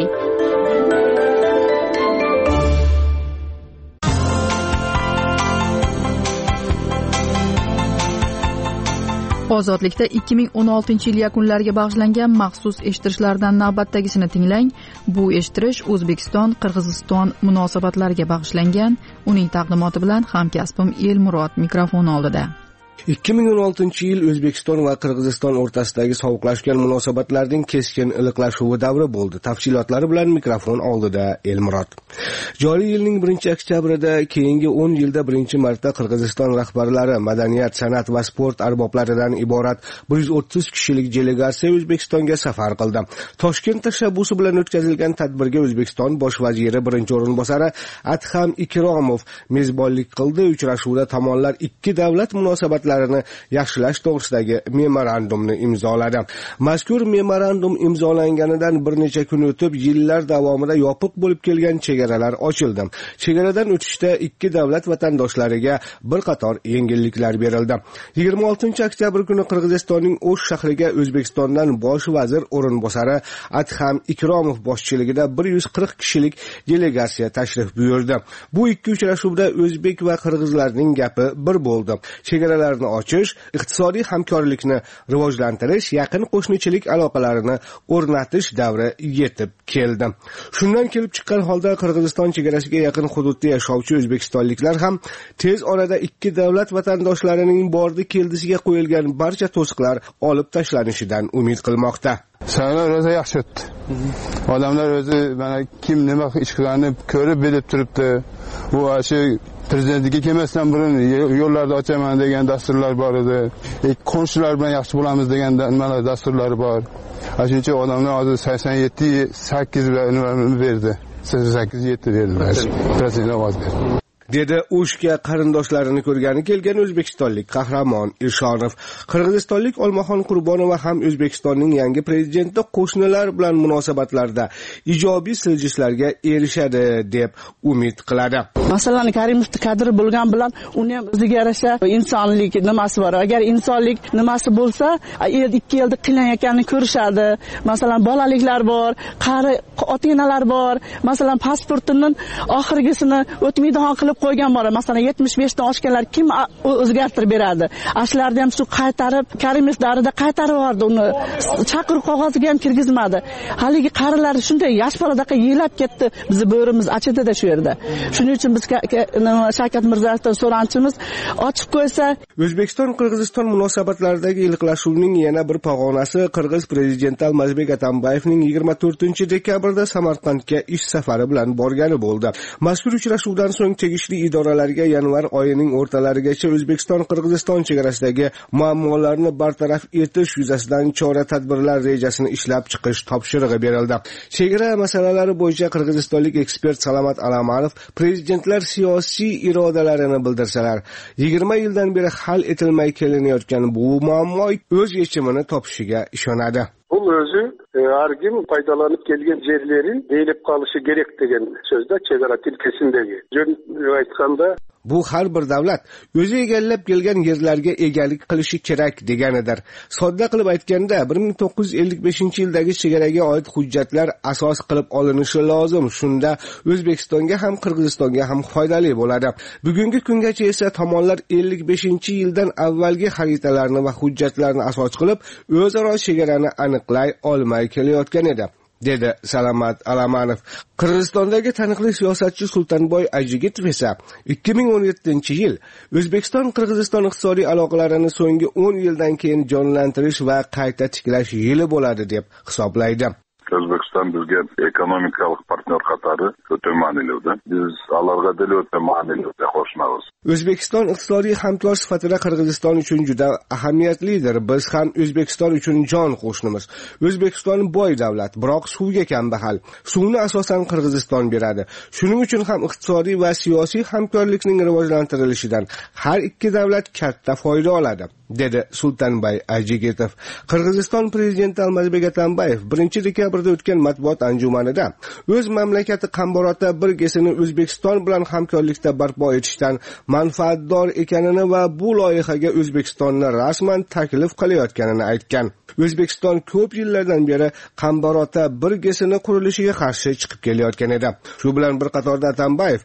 Ozodlikda 2016-yil yakunlariga bag'ishlangan maxsus eshittirishlardan navbatdagisini tinglang. Bu eshittirish O'zbekiston-Qirg'iziston munosabatlariga bag'ishlangan. Uning taqdimoti bilan hamkasbim Elmurod mikrofon oldida. 2016-yil O'zbekiston va Qirg'iziston o'rtasidagi sovuqlashgan munosabatlarning keskin iliqlashuvi davri bo'ldi. Tafsilotlari bilan mikrofon oldida Elmurod. Joriy yilning 1-oktyabrida keyingi 10 yilda birinchi marta Qirg'iziston rahbarlari, madaniyat, san'at va sport arboblaridan iborat 130 kishilik delegatsiya O'zbekistonga safar qildi. Toshkent tashabbusi bilan o'tkazilgan tadbirga O'zbekiston bosh vaziri birinchi o'rinbosari Adham Ikromov mezbonlik qildi. Uchrashuvda tomonlar ikki davlat munosabatlarini yaxshilash to'g'risidagi memorandumni imzoladi. Mazkur memorandum imzolanganidan bir necha kun o'tib, yillar davomida yopiq bo'lib kelgan chegaralar ochildi. Chegaradan o'tishda ikki davlat vatandoshlariga bir qator yengilliklar berildi. 26-oktyabr kuni Qirg'izistonning O'sh shahriga O'zbekistondan bosh vazir o'rinbosari Adham Ikromov boshchiligida 140 kishilik delegatsiya tashrif buyurdi. Bu ikki uchrashuvda o'zbek va qirg'izlarning gapi bir bo'ldi. Chegaralarni ochish, iqtisodiy hamkorlikni rivojlantirish, yaqin qo'shnichilik aloqalarini o'rnatish davri yetib keldi. Shundan kelib chiqqan holda Qirg'iziston chegarasiga yaqin hududda yashovchi o'zbekistonliklar ham tez orada ikki davlat vatandoshlarining bordi-keldisiga qo'yilgan barcha to'siqlar olib tashlanishidan umid qilmoqda. Saylovlar o'zi yaxshi o'tdi. Odamlar o'zi mana kim nima ish qilganini ko'rib bilib turibdi. Bu shu prezidentga kelmasdan burun yo'llarni ochaman degan dasturlar bor edi. Qo'shnilar bilan yaxshi bo'lamiz degan nimalar dasturlari bor. Shuncha odamlar hozir 87-8 berdi. 88-7 berdilar. Prezident ovoz berdi. dedi O'shga qarindoshlarini ko'rgani kelgan o'zbekistonlik qahramon Irshonov. Qirg'izistonlik Olmaxon Qurbonova ham O'zbekistonning yangi prezidenti qo'shnilar bilan munosabatlarda ijobiy siljishlarga erishadi deb umid qiladi. Masalan, Karimovning kadri bo'lgan bilan uni ham o'ziga yarasha insonlik nimasi bor. Agar insonlik nimasi bo'lsa, ikki yilda qiynayotganini ko'rishadi. Masalan, bolaliklar bor, qari ota-onalar bor. Masalan, pasportining oxirgisini o'tmaydigan qilib qo'ygan bor. Masalan, 75 dan oshganlar kim o'zgartirib beradi? Ashlarni ham shu qaytarib, Karimov davrida qaytarib yubordi uni. Chaqiruv qog'oziga ham kirgizmadi. Haligi qarilar shunday yosh boladaqa yelab ketdi. Bizni bo'rimiz achidi-da shu yerda. Shuning uchun biz Shavkat Mirziyoyevdan so'ranchimiz ochib qo'ysa. O'zbekiston Qirg'iziston munosabatlaridagi iliqlashuvning yana bir pog'onasi Qirg'iz prezidenti Almazbek Atambayevning 24-dekabrda Samarqandga ish safari bilan borgani bo'ldi. Mazkur uchrashuvdan so'ng tegishli idoralarga yanvar oyining o'rtalarigacha O'zbekiston Qirg'iziston chegarasidagi muammolarni bartaraf etish yuzasidan chora-tadbirlar rejasini ishlab chiqish topshirig'i berildi. Chegara masalalari bo'yicha qirg'izistonlik ekspert Salamat Alamanov prezidentlar siyosiy irodalarini bildirsalar, 20 yildan beri hal etilmay kelinayotgan bu muammo o'z yechimini topishiga ishonadi. Bu o'zi har kim foydalanib kelgan yerlerin deyilib qolishi kerak degan so'zda chegara tilkasindagi. Aytganda bu har bir davlat o'zi egallab kelgan yerlarga egalik qilishi kerak deganidir. Sodda qilib aytganda 1955-yildagi chegaraga oid hujjatlar asos qilib olinishi lozim. Shunda O'zbekistonga ham Qirg'izistonga ham foydali bo'ladi. Bugungi kungacha esa tomonlar 55-yildan avvalgi xaritalarni va hujjatlarni asos qilib o'zaro chegarani aniqlay olmay kelayotgan edi, dedi Salamat Alamanov. Qirg'izistondagi taniqli siyosatchi Sultanboy Ajigitov esa 2017-yil O'zbekiston Qirg'iziston iqtisodiy aloqalarini so'nggi 10 yildan keyin jonlantirish va qayta tiklash yili bo'ladi deb hisoblaydi. O'zbekiston bizga ekonomikalik partnyor qatori o'ta ma'niludi. Biz ularga dil o'ta ma'nili qo'shamiz. O'zbekiston iqtisodiy hamkor sifatida Qirg'iziston uchun juda ahamiyatlidir. Biz ham O'zbekiston uchun jon qo'shnimiz. O'zbekiston boy davlat, biroq suvga kambag'al. Suvni asosan Qirg'iziston beradi. Shuning uchun ham iqtisodiy va siyosiy hamkorlikning rivojlantirilishidan har ikki davlat katta foyda oladi, dedi Sultanboy Ajigitov. Qirg'iziston prezidenti Almazbek Atambayev 1-dekabrda o'tgan matbuot anjumanida o'z mamlakati qambarota birgesini O'zbekiston bilan hamkorlikda barpo etishdan manfaatdor ekanini va bu loyihaga O'zbekistonni rasman taklif qilayotganini aytgan. O'zbekiston ko'p yillardan beri qambarota birgesini qurilishiga qarshi chiqib kelayotgan edi. Shu bilan bir qatorda Atambayev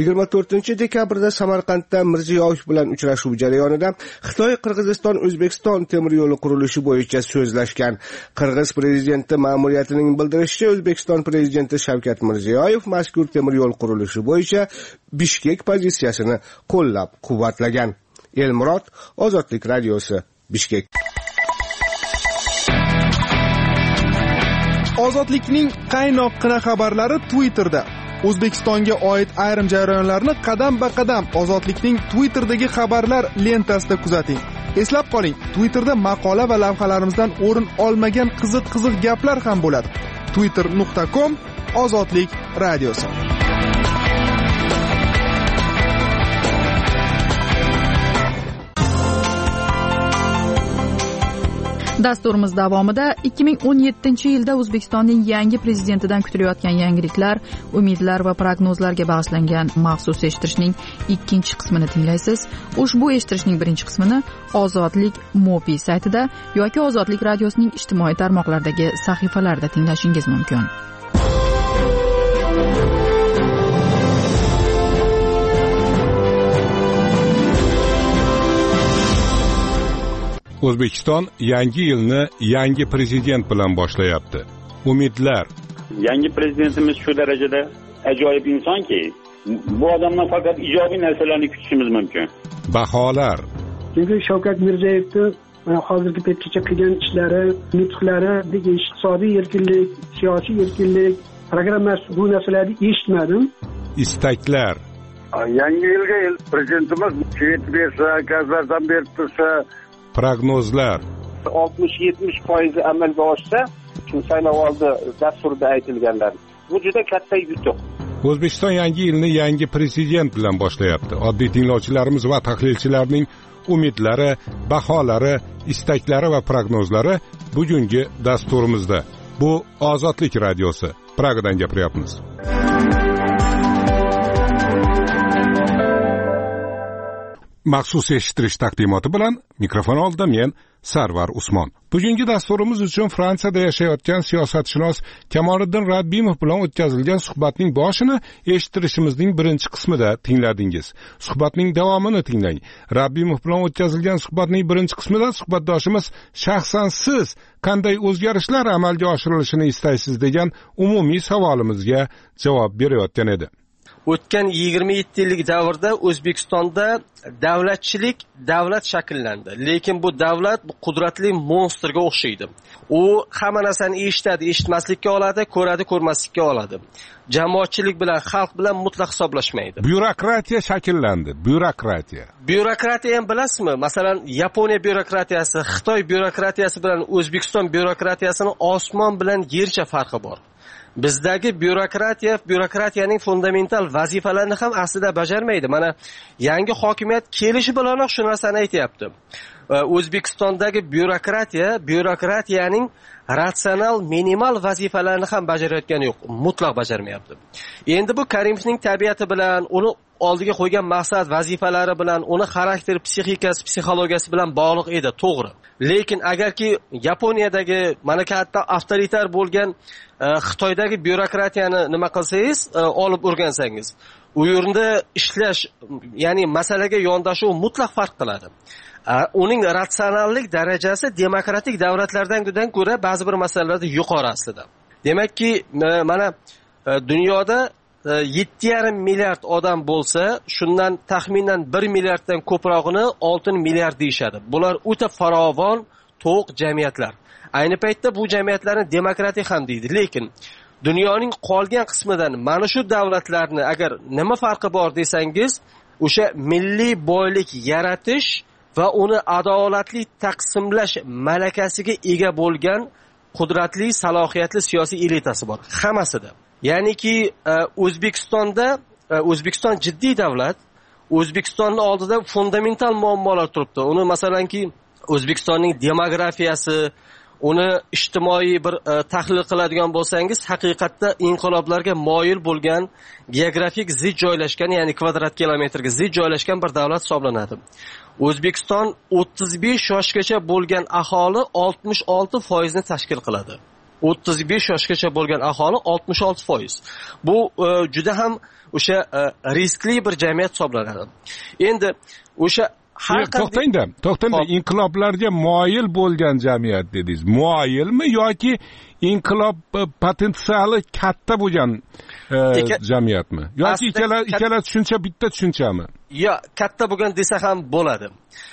24-dekabrda Samarqandda Mirziyoyev bilan uchrashuv jarayonida Xitoy Qirg'iziston O'zbekiston temir yo'li qurilishi bo'yicha so'zlashgan. Qirg'iz prezidenti ma'muriyatining bildirishicha, O'zbekiston prezidenti Shavkat Mirziyoyev mazkur temir yo'l qurilishi bo'yicha Bishkek pozitsiyasini qo'llab-quvvatlagan. Elmurod, Ozodlik radiosi, Bishkek. Ozodlikning qaynoqqina xabarlari Twitterda. O'zbekistonga oid ayrim jarayonlarni qadam-ba-qadam Ozodlikning Twitterdagi xabarlar lentasida kuzating. Eslab qoling, Twitterda maqola va lavhalarimizdan o'rin olmagan qiziq gaplar ham bo'ladi. twitter.com Ozodlik radiosi. Dasturimiz davomida 2017-yilda O'zbekistonning yangi prezidentidan kutilayotgan yangiliklar, umidlar va prognozlarga bag'ishlangan maxsus eshittirishning ikkinchi qismini tinglaysiz. Ushbu eshittirishning birinchi qismini Ozodlik Mobi saytida yoki Ozodlik radiosining ijtimoiy tarmoqlardagi sahifalarida tinglashingiz mumkin. O'zbekiston yangi yilni yangi prezident bilan boshlayapti. Umidlar. Yangi prezidentimiz shu darajada ajoyib insonki, bu odamdan faqat ijobiy narsalarni kutishimiz mumkin. Baholar. Chunki Shavkat Mirziyoyevning hozirgi paytgacha qilgan ishlari, nutqlari, iqtisodiy erkinlik, siyosiy erkinlik programmasi, bu narsalarni eshitmadim. Istaklar. Yangi yilga prezidentimiz svet bersa, gazlardan berib tursa, prognozlar. 60-70% amalga oshsa, shu saylovoldi dasturida aytilganlar. Bu juda katta yutuq. O'zbekiston yangi yilni yangi prezident bilan boshlayapti. Oddiy tinglovchilarimiz va tahlilchilarning umidlari, baholari, istaklari va prognozlari bugungi dasturimizda. Bu Ozodlik radiosi. Pragadan gapiryapmiz. Maxsus eshittirish taqdimoti bilan mikrofon oldida men Sarvar Usmon. Bugungi dasturimiz uchun Fransiyada yashayotgan siyosatshunos Kamoliddin Rabbimov bilan o'tkazilgan suhbatning boshini eshittirishimizning birinchi qismida tingladingiz. Suhbatning davomini tinglang. Rabbimov bilan o'tkazilgan suhbatning birinchi qismida suhbatdoshimiz shaxsan siz qanday o'zgarishlar amalga oshirilishini istaysiz degan umumiy savolimizga javob berayotgan edi. O'tgan 27 yillik davrda O'zbekistonda davlat shakllandi. Lekin bu davlat qudratli monsterga o'xshaydi. U hamma narsani eshitadi, eshitmaslikka oladi, ko'radi, ko'rmaslikka oladi. Jamoatchilik bilan, xalq bilan mutlaq hisoblashmaydi. Byurokratiya shakllandi. Byurokratiya ham bilasizmi? Masalan, Yaponiya byurokratiyasi, Xitoy byurokratiyasi bilan O'zbekiston byurokratiyasining osmon bilan yercha farqi bor. Bizdagi byurokratiyaning fundamental vazifalarini ham aslida bajarmaydi. Mana yangi hokimiyat kelishi bilanoq shu narsani aytayapti. O'zbekistondagi byurokratiyaning ratsional, minimal vazifalarini ham bajarayotgani yo'q, mutlaq bajarmayapti. Endi bu Karimovning tabiati bilan, uni oldiga qo'ygan maqsad, vazifalari bilan, uni xarakteri, psixikasi, psixologiyasi bilan bog'liq edi, to'g'ri. Lekin agarki Yaponiyadagi mana katta avtoritar bo'lgan Xitoydagi byurokratiyani nima qilsangiz, olib o'rgansangiz, u yerda ishlash, ya'ni masalaga yondashuv mutlaq farq qiladi. Uning ratsionallik darajasi demokratik davlatlardan ko'ra ba'zi bir masalalarda yuqori aslida. Demakki, mana dunyoda 7,5 milliard odam bo'lsa, shundan taxminan 1 milliarddan ko'prog'ini 6 milliard deyshadi. Bular o'ta farovon, to'q jamiyatlar. Ayni paytda bu jamiyatlarni demokratik ham deydi. Lekin dunyoning qolgan qismidan mana shu davlatlarni agar nima farqi bor desangiz, o'sha milliy boylik yaratish va uni adolatli taqsimlash malakasiga ega bo'lgan qudratli, salohiyatli siyosiy elitasi bor. Hammasida. Ya'niki O'zbekiston jiddiy davlat, O'zbekistonning oldida fundamental muammolar turibdi. Uni masalanki O'zbekistonning demografiyasi, uni ijtimoiy bir tahlil qiladigan bo'lsangiz, haqiqatda inqiloblarga moyil bo'lgan, geografik zid joylashgan, ya'ni kvadrat kilometrga zid joylashgan bir davlat hisoblanadi. O'zbekiston 35 yoshgacha bo'lgan aholi 66% ni tashkil qiladi. 35 yoshgacha bo'lgan aholi 66%. Bu juda ham o'sha riskli bir jamiyat hisoblanadi. Endi o'sha to'xtangda inqiloblarga moyil bo'lgan jamiyat dedingiz. Moyilmi yoki inqilob potensiali katta bo'lgan jamiyatmi yoki ikkala tushuncha bitta tushunchami? Yo'q, katta bo'lgan desa ham bo'ladi.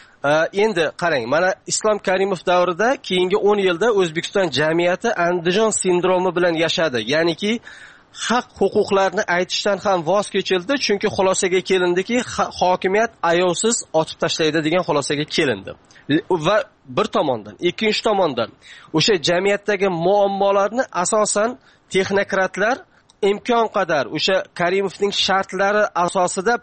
Endi qarang, mana Islom Karimov davrida keyingi 10 yilda O'zbekiston jamiyati Andijon sindromi bilan yashadi. Ya'niki haq huquqlarni aytishdan ham voz kechildi, chunki xulosaga kelindiki, hokimiyat ayovsiz otib tashlaydi degan xulosaga kelindi. Va bir tomondan, ikkinchi tomondan o'sha jamiyatdagi muammolarni asosan texnokratlar imkon qadar o'sha Karimovning shartlari asosida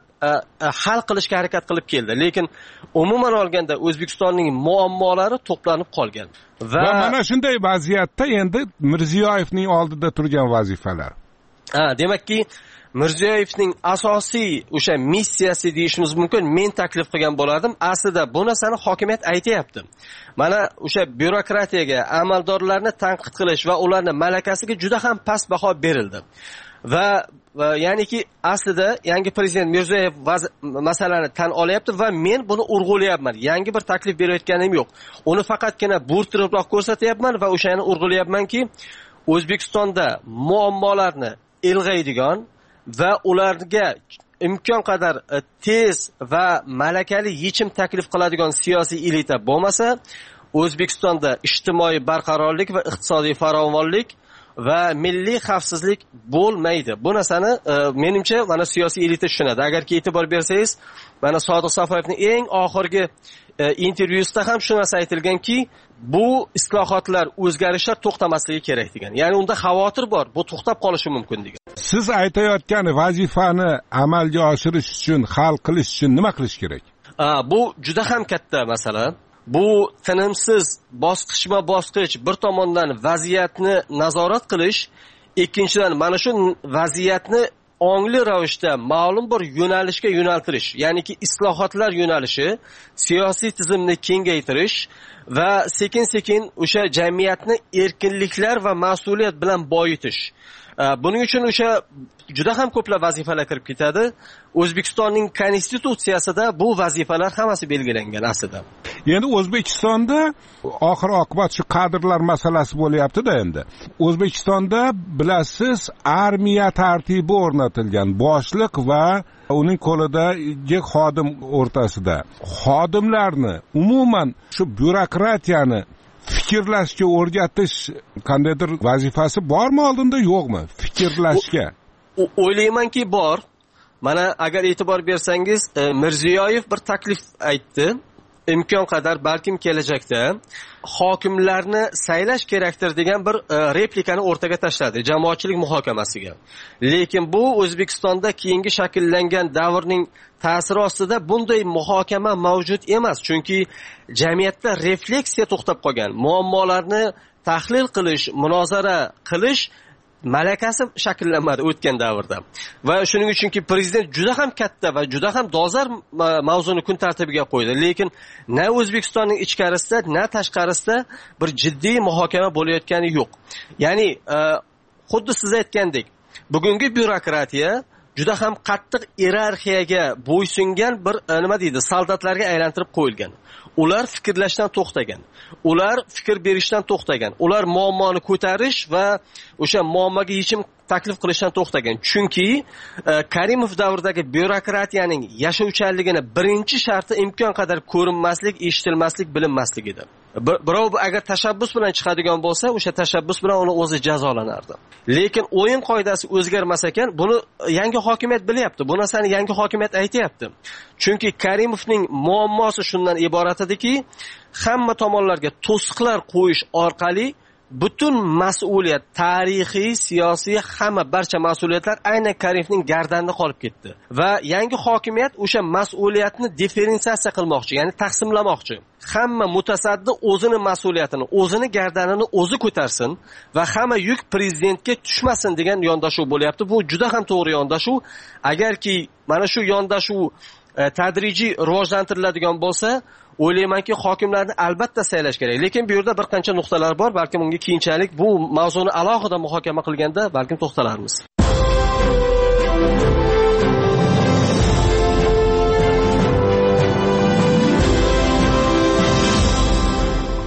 hal qilishga harakat qilib keldi. Lekin umuman olganda O'zbekistonning muammolari to'planib qolgan. Va mana shunday vaziyatda endi Mirziyoyevning oldida turgan vazifalar. Demakki, Mirziyoyevning asosiy o'sha missiyasi deyishimiz mumkin. Men taklif qilgan bo'lardim. Aslida bu narsani hokimiyat aytayapti. Mana o'sha byurokratiyaga, amaldorlarni tanqid qilish va ularning malakasiga juda ham past baho berildi. Va ya'niki aslida yangi prezident Mirziyoyev masalani tan olyapti va men buni urg'ulayapman. Yangi bir taklif berayotganim yo'q. Uni faqatgina bo'rttiribroq ko'rsatyapman va o'shani urg'ulayapmanki, O'zbekistonda muammolarni ilg'aydigan va ularga imkon qadar tez va malakali yechim taklif qiladigan siyosiy elita bo'lmasa, O'zbekistonda ijtimoiy barqarorlik va iqtisodiy farovonlik va milliy xavfsizlik bo'lmaydi. Bu narsani menimcha mana siyosiy elita tushunadi. Agarki e'tibor bersangiz, mana Sodiq Safoyevning eng oxirgi intervyusida ham shu narsa aytilganki, bu islohotlar, o'zgarishlar to'xtamasligi kerak degan. Ya'ni unda xavotir bor, bu to'xtab qolishi mumkin degan. Siz aytayotgan vazifani amalga oshirish uchun, hal qilish uchun nima qilish kerak? Bu juda ham katta masala. Bu tinimsiz bosqichma-bosqich bir tomondan vaziyatni nazorat qilish, ikkinchidan mana shu vaziyatni ongli ravishda ma'lum bir yo'nalishga yo'naltirish, ya'niki islohotlar yo'nalishi, siyosiy tizimni kengaytirish va sekin-sekin o'sha jamiyatni erkinliklar va mas'uliyat bilan boyitish. Buning uchun o'sha juda ham ko'plab vazifalar kirib ketadi. O'zbekistonning konstitutsiyasida bu vazifalar hammasi belgilangan aslida. Endi O'zbekistonda oxir oqibat shu kadrlar masalasi bo'lyapti-da endi. O'zbekistonda bilasiz, armiya tartibi o'rnatilgan, boshliq va uning qo'lidagi xodim o'rtasida. Xodimlarni umuman shu byurokratiyani fikrlashga o'rgatish qandaydir vazifasi bormi oldinda, yo'qmi? Fikrlashga. O'ylaymanki bor. Mana agar e'tibor bersangiz, Mirziyoyev bir taklif aytdi. Imkon qadar balkim kelajakda hokimlarni saylash kerakdir degan bir replikani o'rtaga tashladi jamoatchilik muhokamasiga. Lekin bu O'zbekistonda keyingi shakllangan davrning ta'siri ostida bunday muhokama mavjud emas, chunki jamiyatda refleksiya to'xtab qolgan. Muammolarni tahlil qilish, munozara qilish malakasi shakllanmadi o'tgan davrda. Va shuning uchunki prezident juda ham katta va juda ham dolzarb mavzuni kun tartibiga qo'ydi. Lekin na O'zbekistonning ichkarisida, na tashqarisida bir jiddiy muhokama bo'layotgani yo'q. Ya'ni xuddi siz aytgandek, bugungi byurokratiya juda ham qattiq iyerarxiyaga bo'ysungan bir nima deydi, soldatlarga aylantirib qo'yilgan. Ular fikrlashdan to'xtagan. Ular fikr berishdan to'xtagan. Ular muammoni ko'tarish va o'sha muammoga yechim taklif qilishdan to'xtagan. Chunki Karimov davridagi byurokratiyaning yashovchanligini birinchi sharti imkon qadar ko'rinmaslik, eshitilmaslik, bilinmaslik edi. Birov agar tashabbus bilan chiqadigan bo'lsa, o'sha tashabbus bilan uni o'zi jazolanardi. Lekin o'yin qoidasi o'zgarmas ekan, buni yangi hokimiyat bilyapti. Bu narsani yangi hokimiyat aytayapti. Chunki Karimovning muammosi shundan iborat ediki, hamma tomonlarga to'siqlar qo'yish orqali butun mas'uliyat, tarixiy, siyosiy, hamma barcha mas'uliyatlar aynan Karimovning gardanida qolib ketdi. Va yangi hokimiyat o'sha mas'uliyatni diferensiatsiya qilmoqchi, ya'ni taqsimlamoqchi. Hamma mutasaddi o'zini mas'uliyatini, o'zini gardanini o'zi ko'tarsin va hamma yuk prezidentga tushmasin degan yondashuv bo'lyapti. Bu juda ham to'g'ri yondashuv. Agarki mana shu yondashuv tadrijiy rivojlantiriladigan bo'lsa, o'ylaymanki hokimlarni albatta saylash kerak. Lekin bu yerda bir qancha nuqtalar bor. Balkim unga keyinchalik bu mavzuni alohida muhokama qilganda balkim to'xtalarmiz.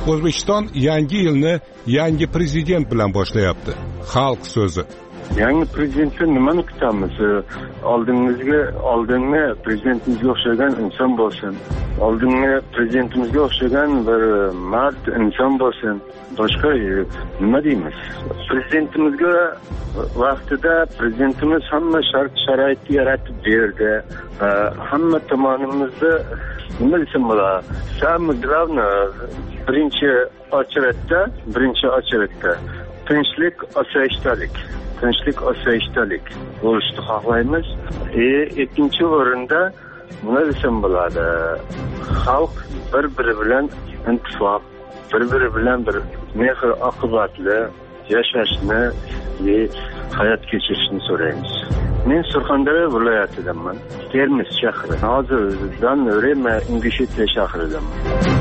O'zbekiston yangi yilni yangi prezident bilan boshlayapti. Xalq so'zi. Yangi prezidentdan nimani kutamiz? Oldingi prezidentimizga o'xshagan inson bo'lsin. Oldingi prezidentimizga o'xshagan bir mard inson bo'lsin. Boshqa nima deymiz? Prezidentimizga vaqtida prezidentimiz hamma shart-sharoitni yaratib berdi. Hamma tomonimizni nima desam bo'ladi? Самое главное, birinchi ochiratda tinchlik, osoyishtalik bo'lishni xohlaymiz. Ikkinchi o'rinda nima desam bo'ladi? Xalq bir-biri bilan ittifoq, bir-biri bilan bir mehr oqibatli yashashni, hayot kechirishni so'raymiz. Men Surxondaryo viloyatidanman. Termiz shahri. Hozirdan Rema Ingushetya shahridanman.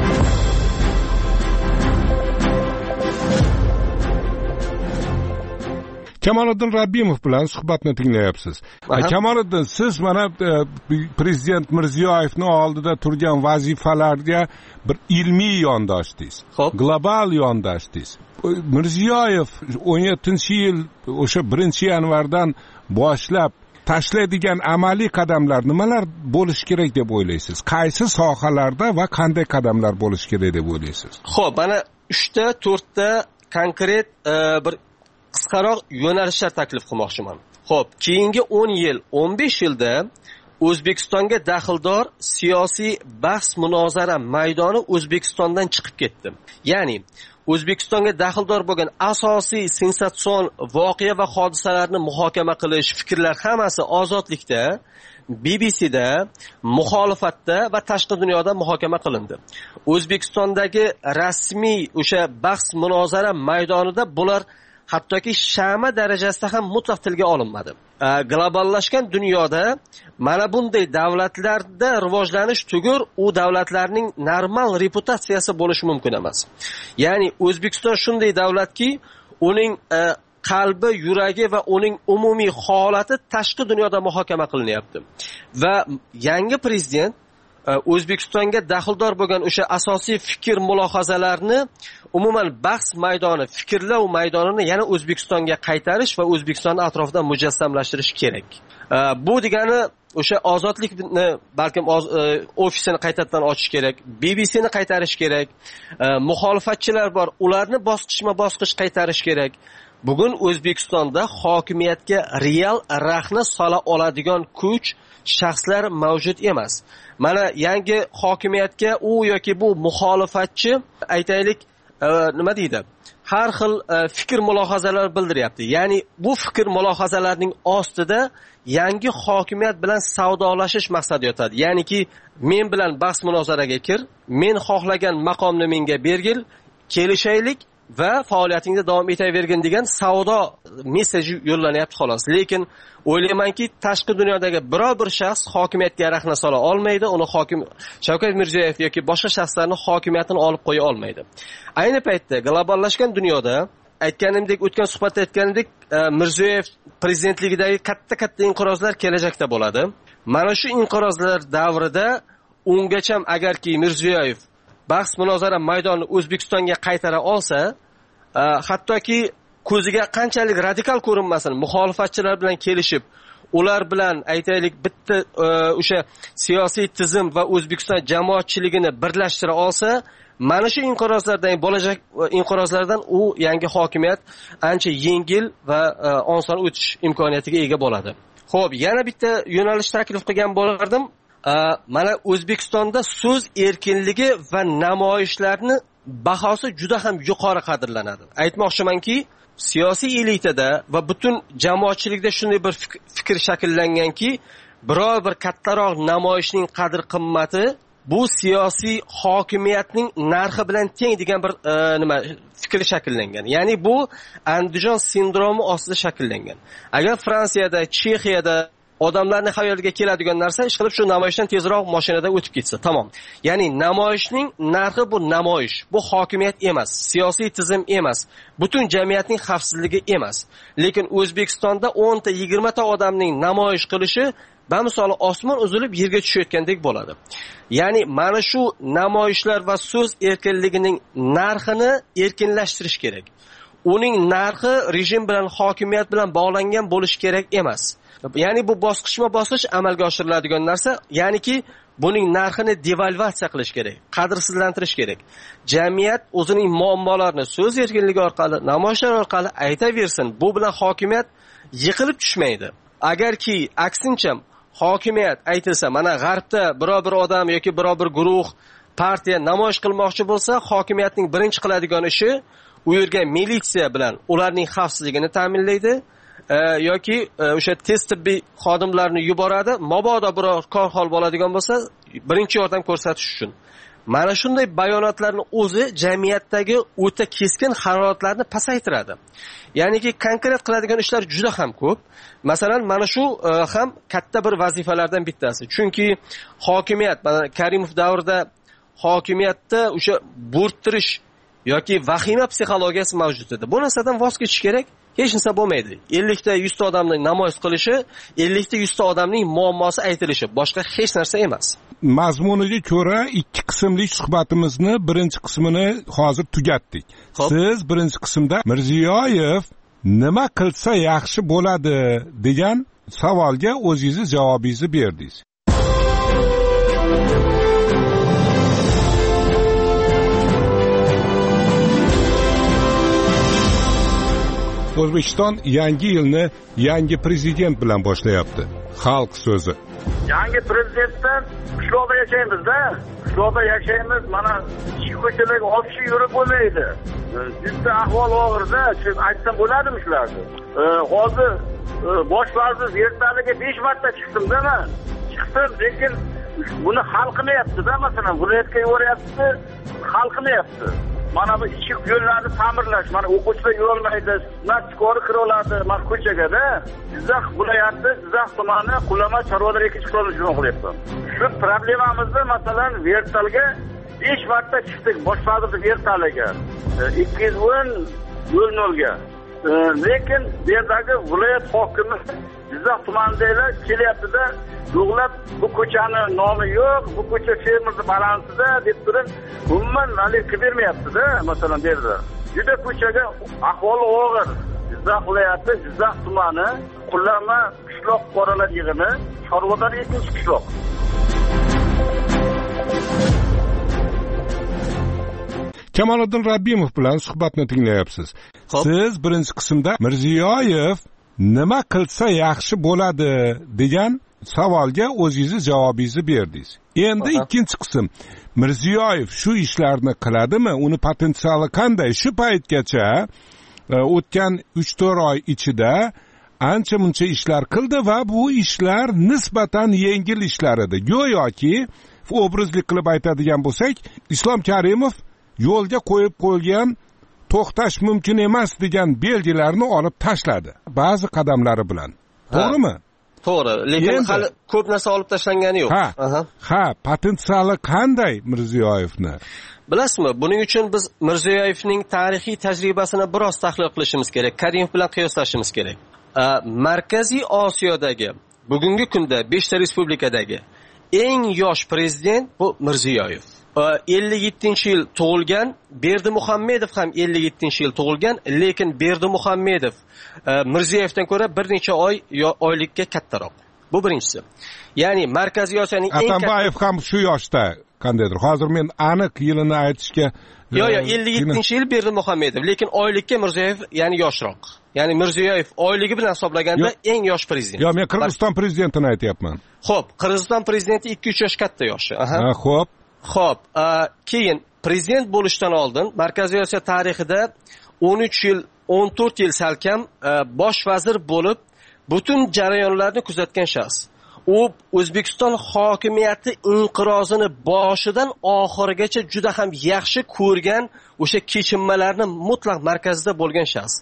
Kamoliddin Rabbimov bilan suhbatni tinglayapsiz. Kamoliddin, siz mana prezident Mirziyoyevning oldida turgan vazifalarga bir ilmiy yondoshdingiz. Global yondoshdingiz. Mirziyoyev 17-yil o'sha 1-yanvardan boshlab tashlaydigan amaliy qadamlar nimalar bo'lishi kerak deb o'ylaysiz? Qaysi sohalarda va qanday qadamlar bo'lishi kerak deb o'ylaysiz? Xo'p, mana 3-4 ta konkret bir qisqaroq yo'nalishlar taklif qilmoqchiman. Xo'p, keyingi 10 yil, 15 yilda O'zbekistonga daxldor siyosiy bahs munozara maydoni O'zbekistondan chiqib ketdi. Ya'ni O'zbekistonga daxldor bo'lgan asosiy sensatsion voqea va hodisalarni muhokama qilish, fikrlar hammasi ozodlikda, BBCda, muxolifatda va tashqi dunyoda muhokama qilindi. O'zbekistondagi rasmiy o'sha bahs munozara maydonida bular hattoki shama darajasida ham mutlaq tilga olinmadi. Globallashgan dunyoda mana bunday davlatlarda rivojlanish tugur, u davlatlarning normal reputatsiyasi bo'lishi mumkin emas. Ya'ni O'zbekiston shunday davlatki, uning qalbi, yuragi va uning umumiy holati tashqi dunyoda muhokama qilinyapti. Va yangi prezident O'zbekistonga daxldor bo'lgan o'sha asosiy fikr mulohazalarni umuman bahs maydoni, fikrlov maydonini yana O'zbekistonga qaytarish va O'zbekiston atrofida mujassamlashtirish kerak. Bu degani o'sha ozodlikni balkim ofisini qaytadan ochish kerak, BBCni qaytarish kerak, muxolifatchilar bor, ularni bosqichma-bosqich qaytarish kerak. Bugun O'zbekistonda hokimiyatga real rahna sola oladigan kuch, shaxslar mavjud emas. Mana yangi hokimiyatga u yoki bu muxolifatchi, aytaylik, nima deydi? Har xil fikr mulohazalar bildiryapti. Ya'ni bu fikr mulohazalarning ostida yangi hokimiyat bilan savdolashish maqsadi yotadi. Ya'niki men bilan bahs munozaraga kir, men xohlagan maqomni menga bergil, kelishaylik va faoliyatingda davom etavergin degan savdo meseji yo'llanyapti xolos. Lekin o'ylaymanki, tashqi dunyodagi biror bir shaxs hokimiyatga rahna sola olmaydi, uni Shavkat Mirziyoyev yoki boshqa shaxslarning hokimiyatini olib qo'ya olmaydi. Ayni paytda globallashgan dunyoda aytganimdek, o'tgan suhbatda aytganimdek, Mirziyoyev prezidentligidagi katta inqirozlar kelajakda bo'ladi. Mana shu inqirozlar davrida ungacha agarki Mirziyoyev bahs munozara maydonini O'zbekistonga qaytara olsa, hattoki ko'ziga qanchalik radikal ko'rinmasin, muxolifatchilar bilan kelishib, ular bilan aytaylik bitta o'sha siyosiy tizim va O'zbekiston jamoatchiligini birlashtira olsa, mana shu inqirozlardan, bo'lajak inqirozlardan u yangi hokimiyat ancha yengil va oson o'tish imkoniyatiga ega bo'ladi. Xo'p, yana bitta yo'nalish taklif qilgan bo'lardim. Mana O'zbekistonda so'z erkinligi va namoyishlarni bahosi juda ham yuqori qadrlanadi. Aytmoqchimanki, siyosiy elitada va butun jamoatchilikda shunday bir fikr shakllanganki, biror bir kattaroq namoyishning qadr-qimmati bu siyosiy hokimiyatning narxi bilan teng degan bir fikr shakllangan. Ya'ni bu Andijon sindromi ostida shakllangan. Agar Fransiyada, Chexiyada, odamlarni xayoliga keladigan narsa ish qilib shu namoyishdan tezroq mashinada o'tib ketsa, tamom. Ya'ni namoyishning narxi bu namoyish, bu hokimiyat emas, siyosiy tizim emas, butun jamiyatning xavfsizligi emas. Lekin O'zbekistonda 10 ta 20 ta odamning namoyish qilishi bamisoli osmon uzilib yerga tushayotgandek bo'ladi. Ya'ni mana shu namoyishlar va so'z erkinligining narxini erkinlashtirish kerak. Uning narxi rejim bilan, hokimiyat bilan bog'langan bo'lishi kerak emas. Ya'ni bu bosqichma-bosqich amalga oshiriladigan narsa, ya'niki buning narxini devalvatsiya qilish kerak, qadrsizlantirish kerak. Jamiyat o'zining muammolarini so'z erkinligi orqali, namoyishlar orqali aytaversin. Bu bilan hokimiyat yiqilib tushmaydi. Agarki aksincha hokimiyat aytilsa, mana g'arbda biror bir odam yoki biror bir guruh, partiya namoyish qilmoqchi bo'lsa, hokimiyatning birinchi qiladigan ishi u yerga militsiya bilan ularning xavfsizligini ta'minlaydi yoki o'sha tez tibbiy xodimlarni yuboradi. Mabodo biror hol bo'ladigan bo'lsa, birinchi yordam ko'rsatish uchun. Mana shunday bayonotlarning o'zi jamiyatdagi o'ta keskin haroratlarni pasaytiradi. Ya'niki konkret qiladigan ishlar juda ham ko'p. Masalan, mana shu ham katta bir vazifalardan bittasi. Chunki hokimiyat, mana Karimov davrida hokimiyatda o'sha bo'rttirish yoki vahima psixologiyasi mavjud edi. Bu narsadan voz kechish kerak. Hech narsa bo'lmaydi. 50 ta 100 ta odamning namoyish qilishi, 50 ta 100 ta odamning muammosi aytilishi, boshqa hech narsa emas. Mazmuniga ko'ra ikki qismli suhbatimizni birinchi qismini hozir tugatdik. Siz birinchi qismda Mirziyoyev nima qilsa yaxshi bo'ladi degan savolga o'zingiz javobingizni berdingiz. O'zbekiston yangi yilni yangi prezident bilan boshlayapti. Xalq so'zi. Yangi prezidentdan qishloqda yashaymiz-da. Qishloqda yashaymiz, mana ichki ko'chalarga olib yurib bo'lmaydi. Bizda ahvol og'ir-da, siz aytsam bo'ladimi shularni? Hozir bosh vazir ertaliga 5 marta chiqdim-da men. Chiqdim, lekin buni hal qilmayapti-da, masalan, viloyatga yuboryapti, hal qilmayapti. Mana bu ichki yo'llarni ta'mirlash, mana o'quvchilar yurolmaydi, naskori kira oladi, mana ko'chaga-da. Jizzax viloyati, Jizzax tumani Qulama chorvalar ekish qilishni qilyapman. Shu problemamizni masalan vertalga 5 marta chiqdik, bosh vazir vertaliga 210 ga. Lekin bu yerdagi viloyat hokimi Jizzax tumanidagilar kelyapti-da, yo'qlab bu ko'chani nomi yo'q, bu ko'cha fermerning balansida deb turib, umuman alik qilib bermayapti-da, masalan bu yerda. Juda ko'chaga ahvoli og'ir. Jizzax viloyati, Jizzax tumani, Qulama qishloq qoralar yig'ini, chorvadan 2-qishloq. Kamoliddin Rabbimov bilan suhbatni tinglayapsiz. Siz birinchi qismda Mirziyoyev nima qilsa yaxshi bo'ladi degan savolga o'zingiz javobingizni berdingiz. Endi ikkinchi qism. Mirziyoyev shu ishlarni qiladimi? Uni potensiali qanday? Shu paytgacha o'tgan 3-4 oy ichida ancha-muncha ishlar qildi va bu ishlar nisbatan yengil ishlar edi. Go'yoki obrazlik qilib aytadigan bo'lsak, Islom Karimov yo'lga qo'yib qo'ygan to'xtash mumkin emas degan belgilarni olib tashladi ba'zi qadamlari bilan. To'g'rimi? To'g'ri, lekin hali ko'p narsa olib tashlangani yo'q. Ha, potensiali qanday Mirziyoyevni? Bilasizmi, buning uchun biz Mirziyoyevning tarixiy tajribasini biroz tahlil qilishimiz kerak, Karimov bilan qiyoslashimiz kerak. Markaziy Osiyodagi bugungi kunda 5 ta respublikadagi eng yosh prezident bu Mirziyoyev. 57-yil tug'ilgan, Berdimuhammedov ham 57-yil tug'ilgan, lekin Berdimuhammedov Mirziyoyevdan ko'ra bir necha oylikka kattaroq. Bu birinchisi. Ya'ni Markaziy Osiyoning eng katta Atambayev ham shu yoshda qandaydir. Hozir men aniq yilini aytishga Yo'q, 57-yil Berdimuhammedov, lekin oylikka Mirziyoyev ya'ni yoshroq. Ya'ni Mirziyoyev oyligi bilan hisoblaganda eng yosh prezident. Yo'q, men Qirg'iziston prezidentini aytyapman. Xo'p, Qirg'iziston prezidenti 2-3 yosh katta yoshi. Xo'p. Keyin prezident bo'lishdan oldin Markaziy Osiyo tarixida 13 yil, 14 yil salkam bosh vazir bo'lib, butun jarayonlarni kuzatgan shaxs. u O'zbekiston hokimiyati inqirozini boshidan oxirigacha juda ham yaxshi ko'rgan, o'sha kechinmalarni mutlaq markazida bo'lgan shaxs.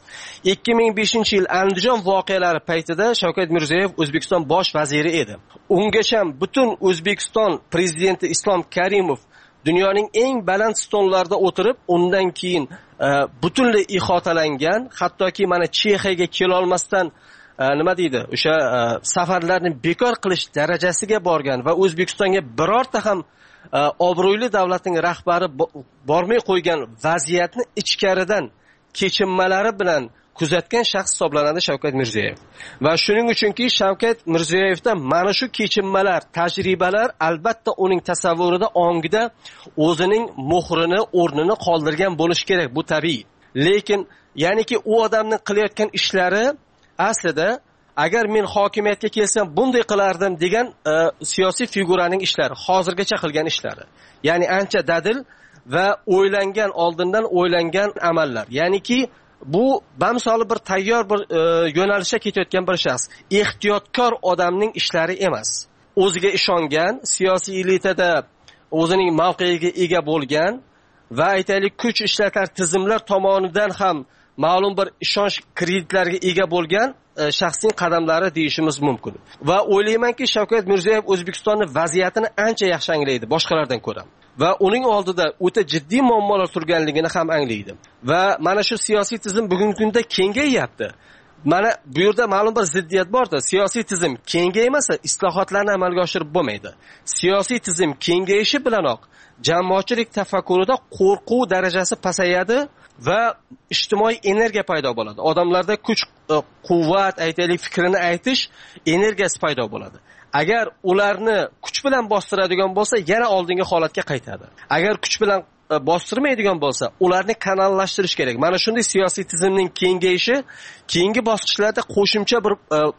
2005-yil Andijon voqealari paytida Shavkat Mirziyoyev O'zbekiston bosh vaziri edi. Ungacha butun O'zbekiston prezidenti Islom Karimov dunyoning eng baland stollarida o'tirib, undan keyin butunlay ihotalangan, hattoki mana Chexiyaga kela olmasdan nima deydi, o'sha safarlarni bekor qilish darajasiga borgan va O'zbekistonga birorta ham obro'li davlatning rahbari bormay qo'ygan vaziyatni ichkaridan kechinmalari bilan kuzatgan shaxs hisoblanadi Shavkat Mirziyoyev. Va shuning uchunki Shavkat Mirziyoyevda mana shu kechinmalar, tajribalar albatta uning tasavvurida, ongida o'zining muhrini, o'rnini qoldirgan bo'lishi kerak, bu tabiiy. Lekin ya'niki u odamning qilayotgan ishlari aslida agar men hokimiyatga kelsam bunday qilardim degan siyosiy figuraning ishlari, hozirgacha qilgan ishlari. Ya'ni ancha dadil va o'ylangan, oldindan o'ylangan amallar. Ya'niki bu bamsoli bir tayyor bir yo'nalishga ketayotgan bir shaxs, ehtiyotkor odamning ishlari emas. O'ziga ishongan, siyosiy elitada o'zining mavqeiga ega bo'lgan va aytaylik kuch ishlatar tizimlar tomonidan ham ma'lum bir ishonch kreditlariga ega bo'lgan shaxsning qadamlari deyishimiz mumkin. Va o'ylaymanki, Shavkat Mirziyoyev O'zbekistonning vaziyatini ancha yaxshi anglaydi boshqalardan ko'ra. Va uning oldida o'ta jiddiy muammolar turganligini ham anglaydi. Va mana shu siyosiy tizim bugungi kunda kengayapti. Mana bu yerda ma'lum bir ziddiyat borda. Siyosiy tizim kengaymasa, islohotlarni amalga oshirib bo'lmaydi. Siyosiy tizim kengayishi bilanoq jamoatchilik tafakkurida qo'rquv darajasi pasayadi va ijtimoiy energiya paydo bo'ladi. Odamlarda kuch, quvvat, aytaylik fikrini aytish energiyasi paydo bo'ladi. Agar ularni kuch bilan bostiradigan bo'lsa, yana oldingi holatga qaytadi. Agar kuch bilan bostirmaydigan bo'lsa, ularni kanallashtirish kerak. Mana shunday siyosiy tizimning kengayishi keyingi bosqichlarda qo'shimcha bir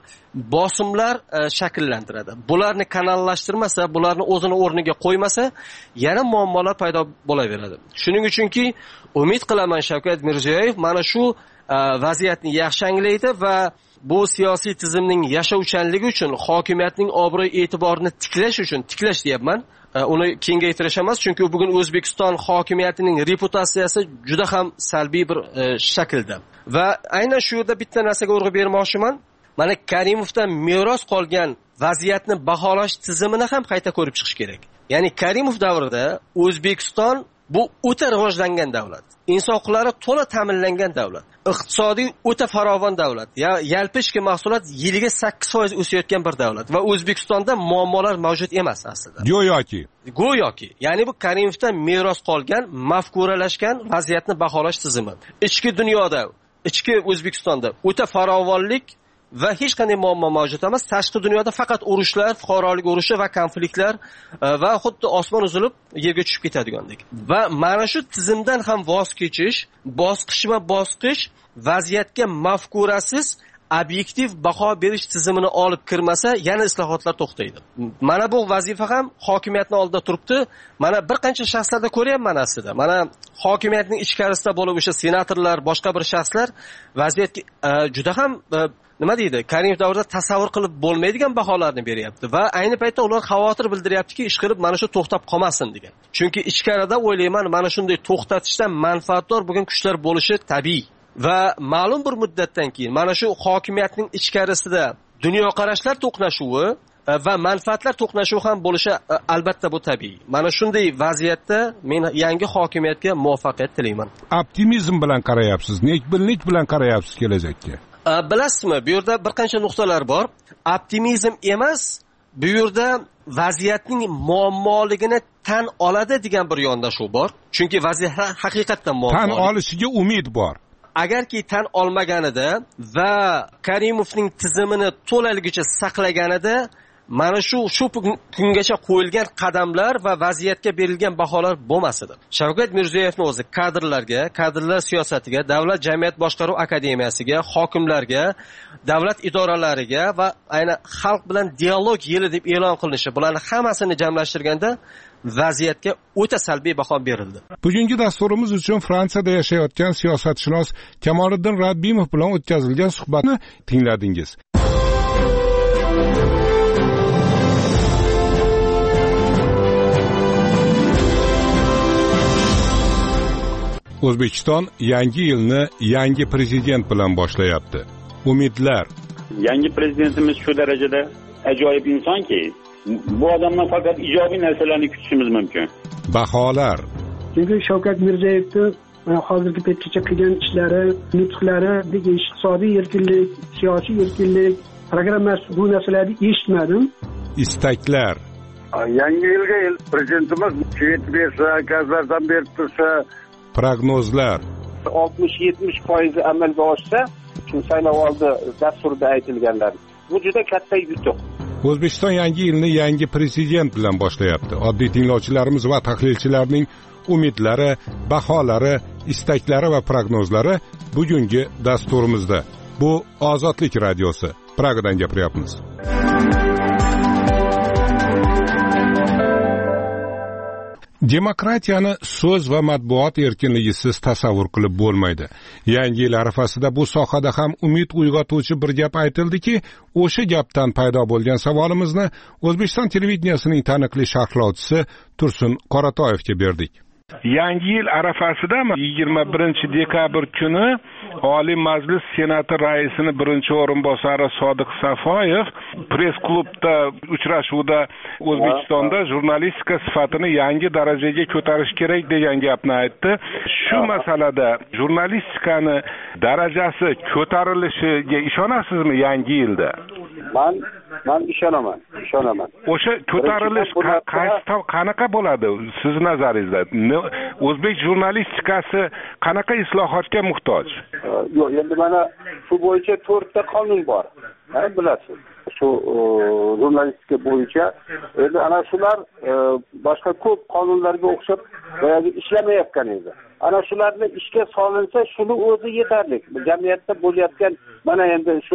bosimlar shakllantiradi. Bularni kanallashtirmasa, bularni o'zini o'rniga qo'ymasa, yana muammolar paydo bo'laveradi. Shuning uchunki, umid qilaman Shavkat Mirziyoyev mana shu vaziyatni yaxshi anglaydi va bu siyosiy tizimning yashovchanligi uchun, hokimiyatning obro' e'tiborini tiklash uchun, tiklash deyapman, uni kengaytirish emas, chunki bugun O'zbekiston hokimiyatining reputatsiyasi juda ham salbiy bir shaklda. Va aynan shu yerda bitta narsaga urg'u bermoqchiman. Mana Karimovdan meros qolgan vaziyatni baholash tizimini ham qayta ko'rib chiqish kerak. Ya'ni Karimov davrida O'zbekiston bu o'ta rivojlangan davlat. Inson huquqlari to'la ta'minlangan davlat. Iqtisodiy o'ta farovon davlat. Yalpi ichki mahsulot yiliga 8% o'sayotgan bir davlat va O'zbekistonda muammolar mavjud emas aslida. Go'yoki. Ya'ni bu Karimovdan meros qolgan, mafkuralashgan vaziyatni baholash tizimi. Ichki dunyoda, ichki O'zbekistonda o'ta farovonlik va hech qanday muammo mavjud emas. Tashqi dunyoda faqat urushlar, fuqarolik urushi va konfliktlar va xuddi osmon uzilib yerga tushib ketadigandek. Va mana shu tizimdan ham voz kechish, bosqichma-bosqich vaziyatga mafkurasiz obyektiv baho berish tizimini olib kirmasa, yana islohotlar to'xtaydi. Mana bu vazifa ham hokimiyatning oldida turibdi. Mana bir qancha shaxslarda ko'ryapman aslida. Mana hokimiyatning ichkarisida bo'lib o'sha senatorlar, boshqa bir shaxslar vaziyatga juda ham nima deydi, Karimov davrida tasavvur qilib bo'lmaydigan baholarni beryapti va ayni paytda ular xavotir bildiryaptiki, ish qilib mana shu to'xtab qolmasin degan. Chunki ichkarida o'ylayman, mana shunday to'xtatishdan manfaatdor bo'lgan kuchlar bo'lishi tabiiy. Va ma'lum bir muddatdan keyin mana shu hokimiyatning ichkarisida dunyoqarashlar to'qnashuvi va manfaatlar to'qnashuvi ham bo'lishi albatta bu tabiiy. Mana shunday vaziyatda men yangi hokimiyatga muvaffaqiyat tilayman. Optimizm bilan qarayapsiz, nekbinlik bilan qarayapsiz kelajakka. Bilasizmi, bu yerda bir qancha nuqtalar bor. Optimizm emas, bu yerda vaziyatning muammoligini tan oladi degan bir yondashuv bor. Chunki vaziyat haqiqatdan muammo. Tan olishiga umid bor. Agarki tan olmaganida va Karimovning tizimini to'laligicha saqlaganida mana shu kungacha qo'yilgan qadamlar va vaziyatga berilgan baholar bo'lmas edi. Shavkat Mirziyoyevning o'zi kadrlar siyosatiga, davlat jamiyat boshqaruv akademiyasiga, hokimlarga, davlat idoralariga va aynan xalq bilan dialog yili deb e'lon qilinishi, bularni hammasini jamlashtirganda vaziyatga o'ta salbiy baho berildi. Bugungi dasturimiz uchun Fransiyada yashayotgan siyosatshunos Kamoliddin Rabbimov bilan o'tkazilgan suhbatni tingladingiz. O'zbekiston yangi yilni yangi prezident bilan boshlayapti. Umidlar. Yangi prezidentimiz shu darajada ajoyib insonki, bu odamdan faqat ijobiy narsalarni kutishimiz mumkin. Baholar. Chunki Shavkat Mirziyoyevning hozirgi paytgacha qilgan ishlari, nutqlari, iqtisodiy erkinlik, siyosiy erkinlik programmasi, bu narsalarni eshitmadim. Istaklar. Yangi yilga prezidentimiz chivit bersa, gazlardan berib tursa, prognozlar. 60-70% amalga oshsa, shu saylovoldi dasturida aytilganlar. Bu juda katta yutuq. O'zbekiston yangi yilni yangi prezident bilan boshlayapti. Oddiy tinglovchilarimiz va tahlilchilarning umidlari, baholari, istaklari va prognozlari bugungi dasturimizda. Bu Ozodlik radiosi. Pragadan gapiryapmiz. Demokratiyani so'z va matbuot erkinligisiz tasavvur qilib bo'lmaydi. Yangi yil arafasida bu sohada ham umid uyg'otuvchi bir gap aytildiki, o'sha gapdan paydo bo'lgan savolimizni O'zbekiston televideniyasining taniqli sharhlovchisi Tursun Qoratoyevga berdik. Yangi yil arafasidami 21 dekabr kuni Oliy Majlis Senati raisining birinchi o'rinbosari Sodiq Safoyev press klubda uchrashuvda O'zbekistonda jurnalistika sifatini yangi darajaga ko'tarish kerak degan gapni aytdi. Shu masalada jurnalistikani darajasi ko'tarilishiga ishonasizmi yangi yilda? Men ishonaman. O'sha ko'tarilish qanaqa bo'ladi siz nazaringizda? O'zbek jurnalistikasi qanaqa islohotga muhtoj? Yo'q, endi mana shu bo'yicha 4 ta qonun bor. Bilasiz. Shu jurnalistika bo'yicha endi ana shular boshqa ko'p qonunlarga o'xshab boyagi ishlamayotgan edi. Ana shularni ishga solinsa, shuni o'zi yetarli. Jamiyatda bo'layotgan mana endi shu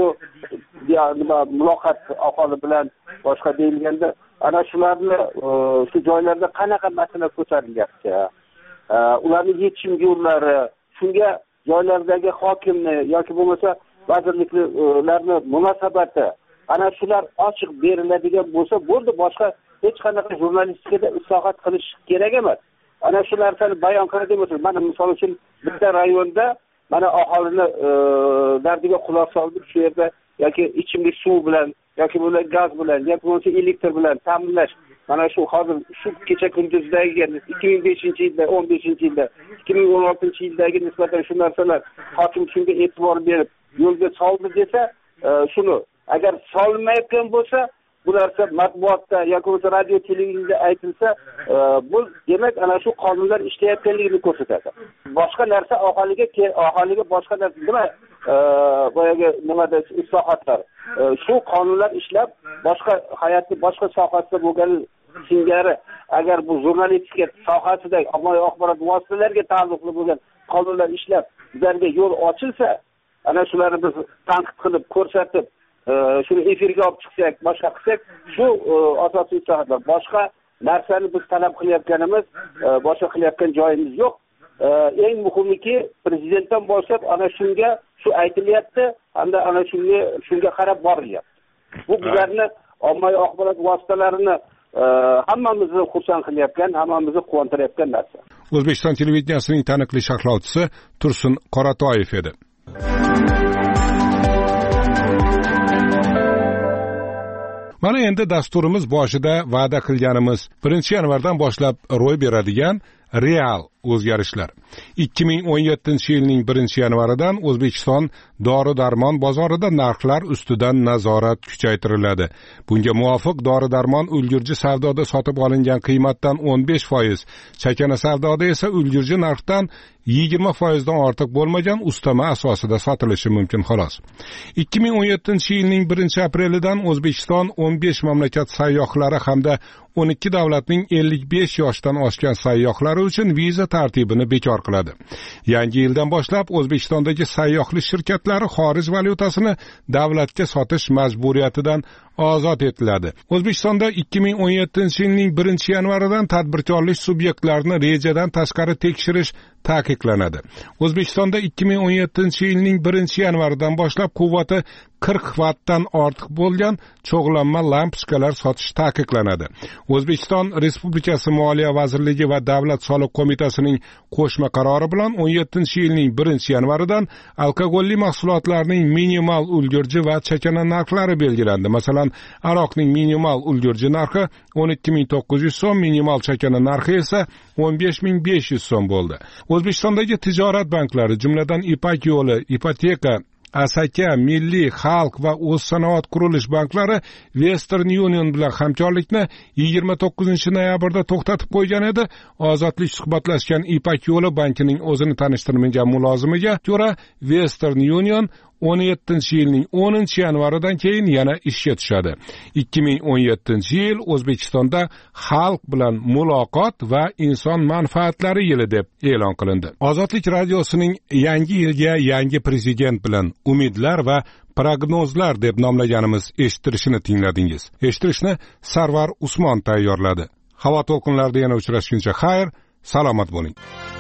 muloqot aholi bilan boshqa deyilganda ana shularni shu joylarda qanaqa masala ko'tarilyapti, ularni yechim yo'llari, shunga joylardagi hokimni yoki bo'lmasa vazirliklarni munosabati, ana shular ochiq beriladigan bo'lsa bo'ldi, boshqa hech qanaqa jurnalistikada islohot qilish kerak emas. Ana shu narsani bayon qiladigan bo'lsa, mana misol uchun bitta rayonda mana aholini dardiga quloq solib, shu yerda yoki ichimlik suv bilan yoki bo'lsa gaz bilan yoki bo'lsa elektr bilan ta'minlash, mana shu hozir shu kecha kunduzdagi 2005-yilda 15-yilda 2016-yildagi nisbatan shu narsalar hokim shunga e'tibor berib yo'lga soldi desa, shuni agar solinmayotgan bo'lsa, bu narsa matbuotda yoki bo'lsa radio televideniyada aytilsa, bu demak ana shu qonunlar ishlayotganligini ko'rsatadi. Boshqa narsa aholiga boshqa narsa nima boyagi nimada islohotlar, shu qonunlar ishlab boshqa hayotni boshqa sohasida bo'lgan singari agar bu jurnalistika sohasidagi ommaviy axborot vositalariga taalluqli bo'lgan qonunlar ishlab bizlarga yo'l ochilsa, ana shularni biz tanqid qilib ko'rsatib shuni efirga olib chiqsak, boshqa qilsak, shu asosiy islohotlar. Boshqa narsani biz talab qilayotganimiz, boshqa qilayotgan joyimiz yo'q. Eng muhimiki prezidentdan boshlab ana shunga shu aytilyapti, hamda ana shunga qarab borilyapti. Bu bizlarni ommaviy axborot vositalarini hammamizni xursand qilayotgan, hammamizni quvontirayotgan narsa. O'zbekiston televideniyasining taniqli sharhlovchisi Tursun Qoratoyev edi. Mana endi dasturimiz boshida va'da qilganimiz 1-yanvardan boshlab ro'y beradigan real o'zgarishlar. 2017-yilning 1-yanvaridan O'zbekiston dori-darmon bozorida narxlar ustidan nazorat kuchaytiriladi. Bunga muvofiq dori-darmon ulgurji savdoda sotib olingan qiymatdan 15%, chakana savdoda esa ulgurji narxdan 20% dan ortiq bo'lmagan ustama asosida sotilishi mumkin xolos. 2017-yilning 1-aprelidan O'zbekiston 15 mamlakat sayyohlari hamda 12 davlatning 55 yoshdan oshgan sayyohlari uchun viza tartibini bekor qiladi. Yangi yildan boshlab O'zbekistondagi sayyohlik shirkatlari xorij valyutasini davlatga sotish majburiyatidan ozod etiladi. O'zbekistonda 2017-yilning 1-yanvaridan tadbirkorlik subyektlarini rejadan tashqari tekshirish taqiqlanadi. O'zbekistonda 2017-yilning 1-yanvaridan boshlab quvvati 40 vattdan ortiq bo'lgan cho'g'lanma lampochkalar sotish taqiqlanadi. O'zbekiston Respublikasi Moliya vazirligi va Davlat soliq qo'mitasining qo'shma qarori bilan 17-yilning 1-yanvaridan alkogolli mahsulotlarning minimal ulgurji va chakana narxlari belgilandi. Masalan, aroqning minimal ulgurji narxi 12.900 so'm, minimal chakana narxi esa 15.500 so'm bo'ldi. O'zbekistondagi tijorat banklari, jumladan Ipak yo'li, Ipoteka, Asaka, Milliy, Xalq va O'zsanoat qurilish banklari Western Union bilan hamkorlikni 29-noyabrda to'xtatib qo'ygan edi. Ozodlik suhbatlashgan Ipak yo'li bankining o'zini tanishtirmagan mulozimiga ko'ra, Western Union 17-yilning 10-yanvaridan keyin yana ishga tushadi. 2017-yil O'zbekistonda xalq bilan muloqot va inson manfaatlari yili deb e'lon qilindi. Ozodlik radiosining yangi yilga yangi prezident bilan umidlar va prognozlar deb nomlaganimiz eshittirishini tingladingiz. Eshittirishni Sarvar Usmon tayyorladi. Havo to'lqinlarida yana uchrashguncha xayr, salomat bo'ling.